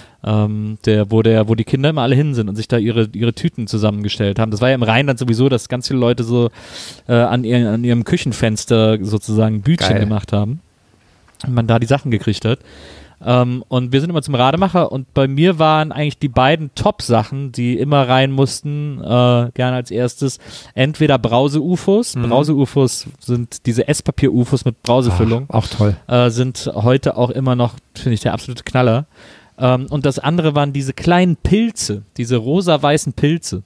Wo die Kinder immer alle hin sind und sich da ihre Tüten zusammengestellt haben. Das war ja im Rheinland sowieso, dass ganz viele Leute so an ihrem Küchenfenster sozusagen Bütchen gemacht haben und man da die Sachen gekriegt hat. Und wir sind immer zum Rademacher und bei mir waren eigentlich die beiden Top-Sachen, die immer rein mussten, gerne als erstes, entweder Brause-UFOs. Brause-UFOs sind diese Esspapier-UFOs mit Brausefüllung. Auch toll. Sind heute auch immer noch, finde ich, der absolute Knaller. Und das andere waren diese kleinen Pilze, diese rosa-weißen Pilze.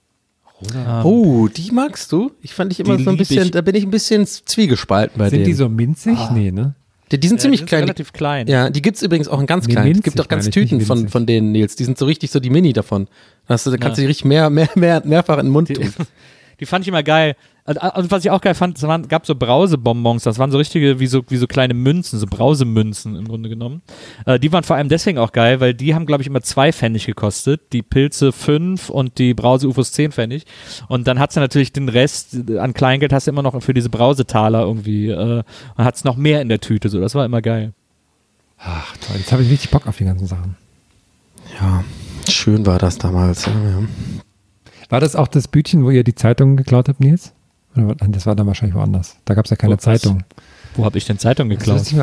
Die magst du? Ich fand dich immer so ein bisschen, da bin ich ein bisschen zwiegespalten bei denen. Sind die so minzig? Nee, ne? Die sind ziemlich klein. Relativ klein. Ja, die gibt's übrigens auch in ganz klein. Es gibt auch ganz Tüten von denen, Nils. Die sind so richtig so die Mini davon. Da kannst du richtig mehrfach in den Mund tun. Die fand ich immer geil. Und was ich auch geil fand, es gab so Brausebonbons, das waren so richtige, wie so kleine Münzen, so Brausemünzen im Grunde genommen. Die waren vor allem deswegen auch geil, weil die haben, glaube ich, immer 2 Pfennig gekostet, die Pilze 5 und die Brause-UFOs 10 Pfennig. Und dann hat's ja natürlich den Rest an Kleingeld hast du immer noch für diese Brausetaler irgendwie, und hat's noch mehr in der Tüte, so, das war immer geil. Ach toll, jetzt habe ich richtig Bock auf die ganzen Sachen. Ja, schön war das damals, ja. War das auch das Bütchen, wo ihr die Zeitung geklaut habt, Nils? Oder, das war dann wahrscheinlich woanders. Da gab es ja keine Zeitung. Wo habe ich denn Zeitung geklaut? Das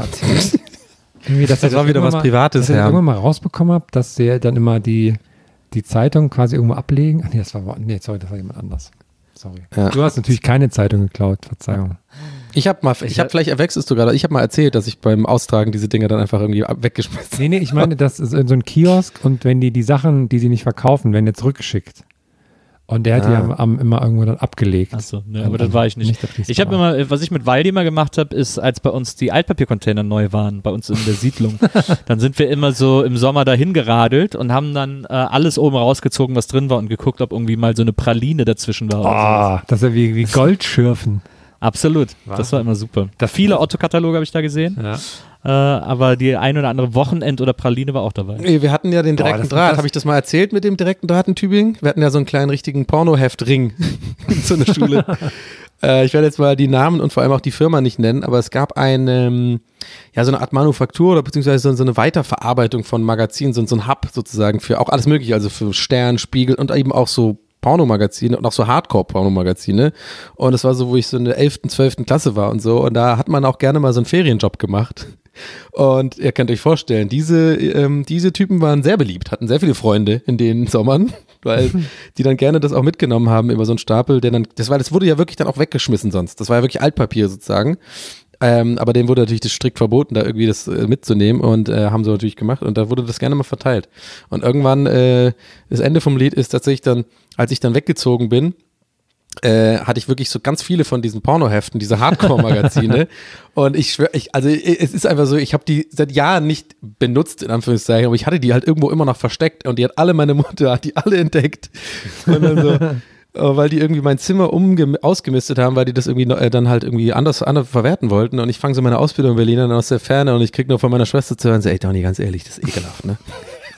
war wieder was Privates. Dass ich irgendwann mal rausbekommen habe, dass sie dann immer die Zeitung quasi irgendwo ablegen. Ach nee, das war jemand anders. Sorry. Ja. Du hast natürlich keine Zeitung geklaut, Verzeihung. Vielleicht erwechselst du gerade, ich habe mal erzählt, dass ich beim Austragen diese Dinger dann einfach irgendwie weggeschmissen habe. Nee, ich meine, das ist in so ein Kiosk und wenn die Sachen, die sie nicht verkaufen, werden jetzt zurückgeschickt. Und der hat die immer irgendwo dann abgelegt. Achso, ne, aber das war ich nicht. Ich habe immer, was ich mit Waldi immer gemacht habe, ist, als bei uns die Altpapiercontainer neu waren, bei uns in der Siedlung, dann sind wir immer so im Sommer dahin geradelt und haben dann alles oben rausgezogen, was drin war und geguckt, ob irgendwie mal so eine Praline dazwischen war. Das ist ja wie Goldschürfen. Absolut, das war immer super. Viele Otto-Kataloge habe ich da gesehen. Ja. Aber die ein oder andere Wochenend- oder Praline war auch dabei. Wir hatten ja den direkten Draht. Habe ich das mal erzählt mit dem direkten Draht in Tübingen? Wir hatten ja so einen kleinen richtigen Pornoheftring in so einer Schule. Ich werde jetzt mal die Namen und vor allem auch die Firma nicht nennen, aber es gab so eine Art Manufaktur oder beziehungsweise so eine Weiterverarbeitung von Magazinen, so ein Hub sozusagen für auch alles mögliche, also für Stern, Spiegel und eben auch so Pornomagazine und auch so Hardcore-Pornomagazine. Und das war so, wo ich so in der 11., 12. Klasse war und so. Und da hat man auch gerne mal so einen Ferienjob gemacht. Und ihr könnt euch vorstellen, diese Typen waren sehr beliebt, hatten sehr viele Freunde in den Sommern, weil die dann gerne das auch mitgenommen haben, immer so einen Stapel, das wurde ja wirklich dann auch weggeschmissen sonst. Das war ja wirklich Altpapier sozusagen. Aber denen wurde natürlich das strikt verboten, da irgendwie das mitzunehmen und haben sie natürlich gemacht und da wurde das gerne mal verteilt. Und irgendwann, das Ende vom Lied ist tatsächlich dann, als ich dann weggezogen bin, hatte ich wirklich so ganz viele von diesen Pornoheften, diese Hardcore-Magazine und ich schwöre, es ist einfach so, ich habe die seit Jahren nicht benutzt, in Anführungszeichen, aber ich hatte die halt irgendwo immer noch versteckt und die hat meine Mutter hat die alle entdeckt und dann so, weil die irgendwie mein Zimmer ausgemistet haben, weil die das irgendwie dann halt irgendwie anders verwerten wollten. Und ich fange so meine Ausbildung in Berlin an aus der Ferne und ich krieg nur von meiner Schwester zu hören, so, ey Donny, ganz ehrlich, das ist ekelhaft, ne?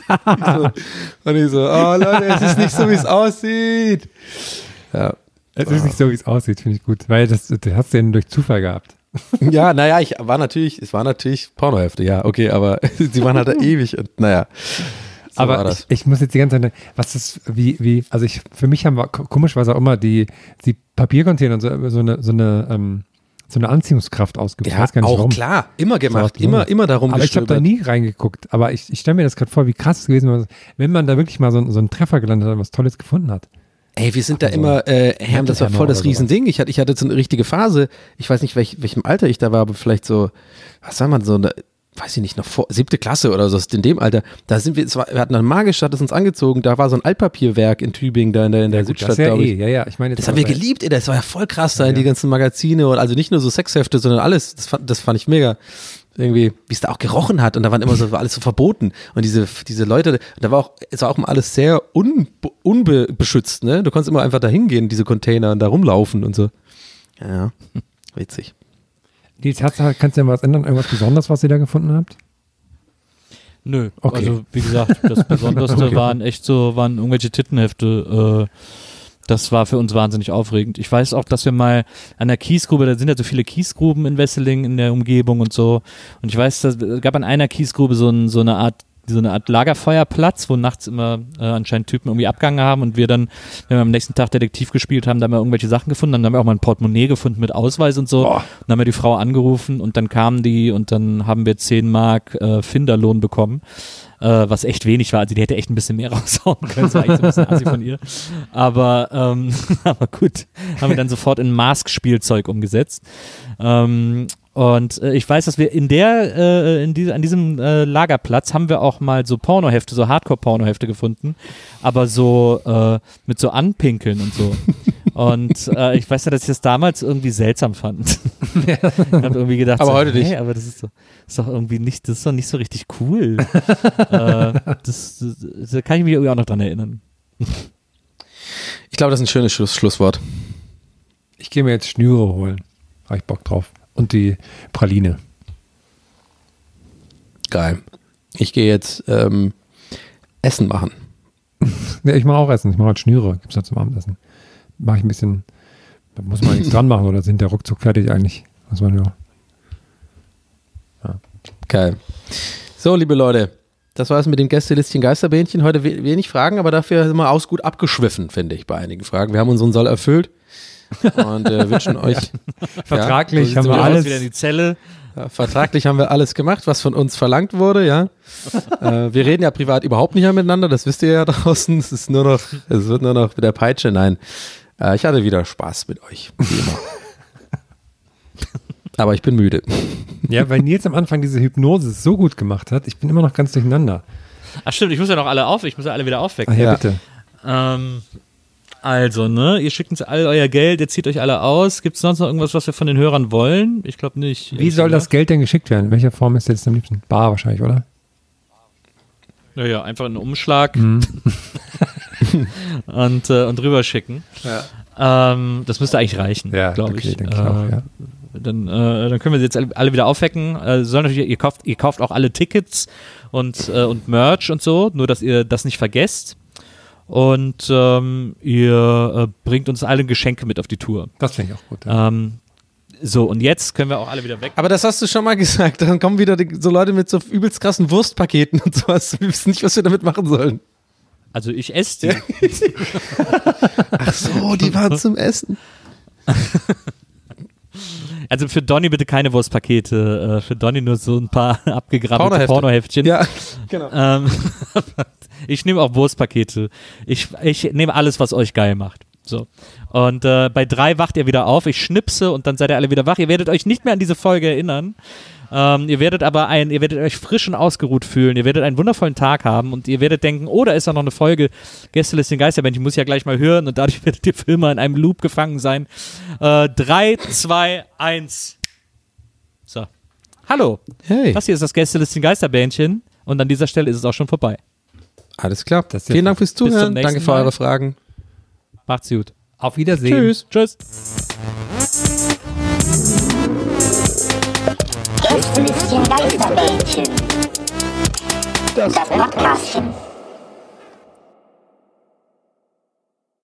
Und ich so, oh Leute, es ist nicht so, wie es aussieht. Ja. Es ist nicht so, wie es aussieht, finde ich gut, weil das hast du ja durch Zufall gehabt. Ja, naja, es war natürlich Pornohefte, ja, okay, aber sie waren halt da ewig und naja. So aber ich muss jetzt die ganze Zeit, was ist, also für mich haben wir komischerweise auch immer die Papiercontainer und so eine Anziehungskraft ausgeübt. Ja, auch klar, immer gemacht, immer darum aber ich habe da nie reingeguckt, aber ich stelle mir das gerade vor, wie krass es gewesen wäre, wenn man da wirklich mal so einen Treffer gelandet hat und was Tolles gefunden hat. Ey, wir sind da immer, das war voll das Riesending. Ich hatte so eine richtige Phase, ich weiß nicht, welchem Alter ich da war, aber vielleicht so, was soll man, so eine, weiß ich nicht, noch 7. Klasse oder so, in dem Alter, da sind wir hatten eine magische, hat es uns angezogen, da war so ein Altpapierwerk in Tübingen, da in der Südstadt, glaube ich. Ja, ich meine, das haben wir geliebt, ey, das war ja voll krass da in die ganzen Magazine und also nicht nur so Sexhefte, sondern alles, das fand ich mega. Irgendwie, wie es da auch gerochen hat und da war alles so verboten und diese Leute, es war auch immer alles sehr unbeschützt, ne? Du konntest immer einfach da hingehen, diese Container und da rumlaufen und so. Ja, witzig. Nils, kannst du ja was ändern, irgendwas Besonderes, was ihr da gefunden habt? Nö, okay. Also wie gesagt, das Besonderste waren irgendwelche Tittenhefte, das war für uns wahnsinnig aufregend. Ich weiß auch, dass wir mal an der Kiesgrube, da sind ja so viele Kiesgruben in Wesseling in der Umgebung und so. Und ich weiß, es gab an einer Kiesgrube so eine Art Lagerfeuerplatz, wo nachts immer anscheinend Typen irgendwie abgegangen haben und wir dann, wenn wir am nächsten Tag Detektiv gespielt haben, da haben wir irgendwelche Sachen gefunden, dann haben wir auch mal ein Portemonnaie gefunden mit Ausweis und so. Dann haben wir die Frau angerufen und dann kamen die und dann haben wir 10 Mark Finderlohn bekommen. Was echt wenig war, also die hätte echt ein bisschen mehr raushauen können, das war eigentlich so ein bisschen assi von ihr. Aber gut, haben wir dann sofort in Mask-Spielzeug umgesetzt. Und ich weiß, dass wir an diesem Lagerplatz haben wir auch mal so Pornohefte, so Hardcore-Pornohefte gefunden, aber so mit so Anpinkeln und so. Und ich weiß ja, dass ich das damals irgendwie seltsam fand. Ich habe irgendwie gedacht, aber so, heute nicht. Aber das ist doch irgendwie nicht, das ist doch nicht so richtig cool. Da kann ich mich irgendwie auch noch dran erinnern. Ich glaube, das ist ein schönes Schlusswort. Ich gehe mir jetzt Schnüre holen. Habe ich Bock drauf. Und die Praline. Geil. Ich gehe jetzt Essen machen. Ja, ich mache auch Essen. Ich mache halt Schnüre. Gibt es da zum Abendessen. Mache ich ein bisschen, da muss man nichts dran machen oder sind der ruckzuck fertig eigentlich. Was man ja. Geil. So, liebe Leute, das war es mit dem Gästelistchen Geisterbähnchen. Heute wenig Fragen, aber dafür sind wir gut abgeschwiffen, finde ich, bei einigen Fragen. Wir haben unseren Soll erfüllt und wünschen euch vertraglich haben wir alles wieder in die Zelle. Ja, vertraglich haben wir alles gemacht, was von uns verlangt wurde, ja. Wir reden ja privat überhaupt nicht mehr miteinander, das wisst ihr ja draußen. Es wird nur noch mit der Peitsche. Nein, ich hatte wieder Spaß mit euch, wie immer. Aber ich bin müde. Ja, weil Nils am Anfang diese Hypnose so gut gemacht hat, ich bin immer noch ganz durcheinander. Ach stimmt, ich muss ja alle wieder aufwecken. Ach ja, bitte. Also, ne, ihr schickt uns all euer Geld, ihr zieht euch alle aus. Gibt es sonst noch irgendwas, was wir von den Hörern wollen? Ich glaube nicht. Wie soll das Geld denn geschickt werden? In welcher Form ist das am liebsten? Bar wahrscheinlich, oder? Naja, einfach einen Umschlag und rüberschicken. Ja. Das müsste eigentlich reichen, ja, glaube okay, ich. Denke ich auch, ja. Dann können wir sie jetzt alle wieder aufwecken. Ihr kauft auch alle Tickets und Merch und so, nur dass ihr das nicht vergesst. Und ihr bringt uns alle Geschenke mit auf die Tour. Das finde ich auch gut. Ja. So, und jetzt können wir auch alle wieder weg. Aber das hast du schon mal gesagt. Dann kommen wieder so Leute mit so übelst krassen Wurstpaketen und sowas. Wir wissen nicht, was wir damit machen sollen. Also ich esse die. Ach so, die waren zum Essen. Also für Donny bitte keine Wurstpakete. Für Donny nur so ein paar abgegrabelte Pornoheftchen. Ja, genau. Ich nehme auch Wurstpakete. Ich nehme alles, was euch geil macht. So. Und bei 3 wacht ihr wieder auf. Ich schnipse und dann seid ihr alle wieder wach. Ihr werdet euch nicht mehr an diese Folge erinnern. Ihr werdet euch frisch und ausgeruht fühlen. Ihr werdet einen wundervollen Tag haben und ihr werdet denken, oh, da ist ja noch eine Folge Gästelistchen Geisterbändchen, ich muss ja gleich mal hören und dadurch werdet ihr für immer in einem Loop gefangen sein. 3, 2, 1. So. Hallo. Hey. Das hier ist das Gästelistchen Geisterbändchen und an dieser Stelle ist es auch schon vorbei. Alles klar. Vielen Dank fürs Zuhören. Danke für eure Fragen. Macht's gut. Auf Wiedersehen. Tschüss. Gästelistchen Geisterbällchen. Das Podcastchen.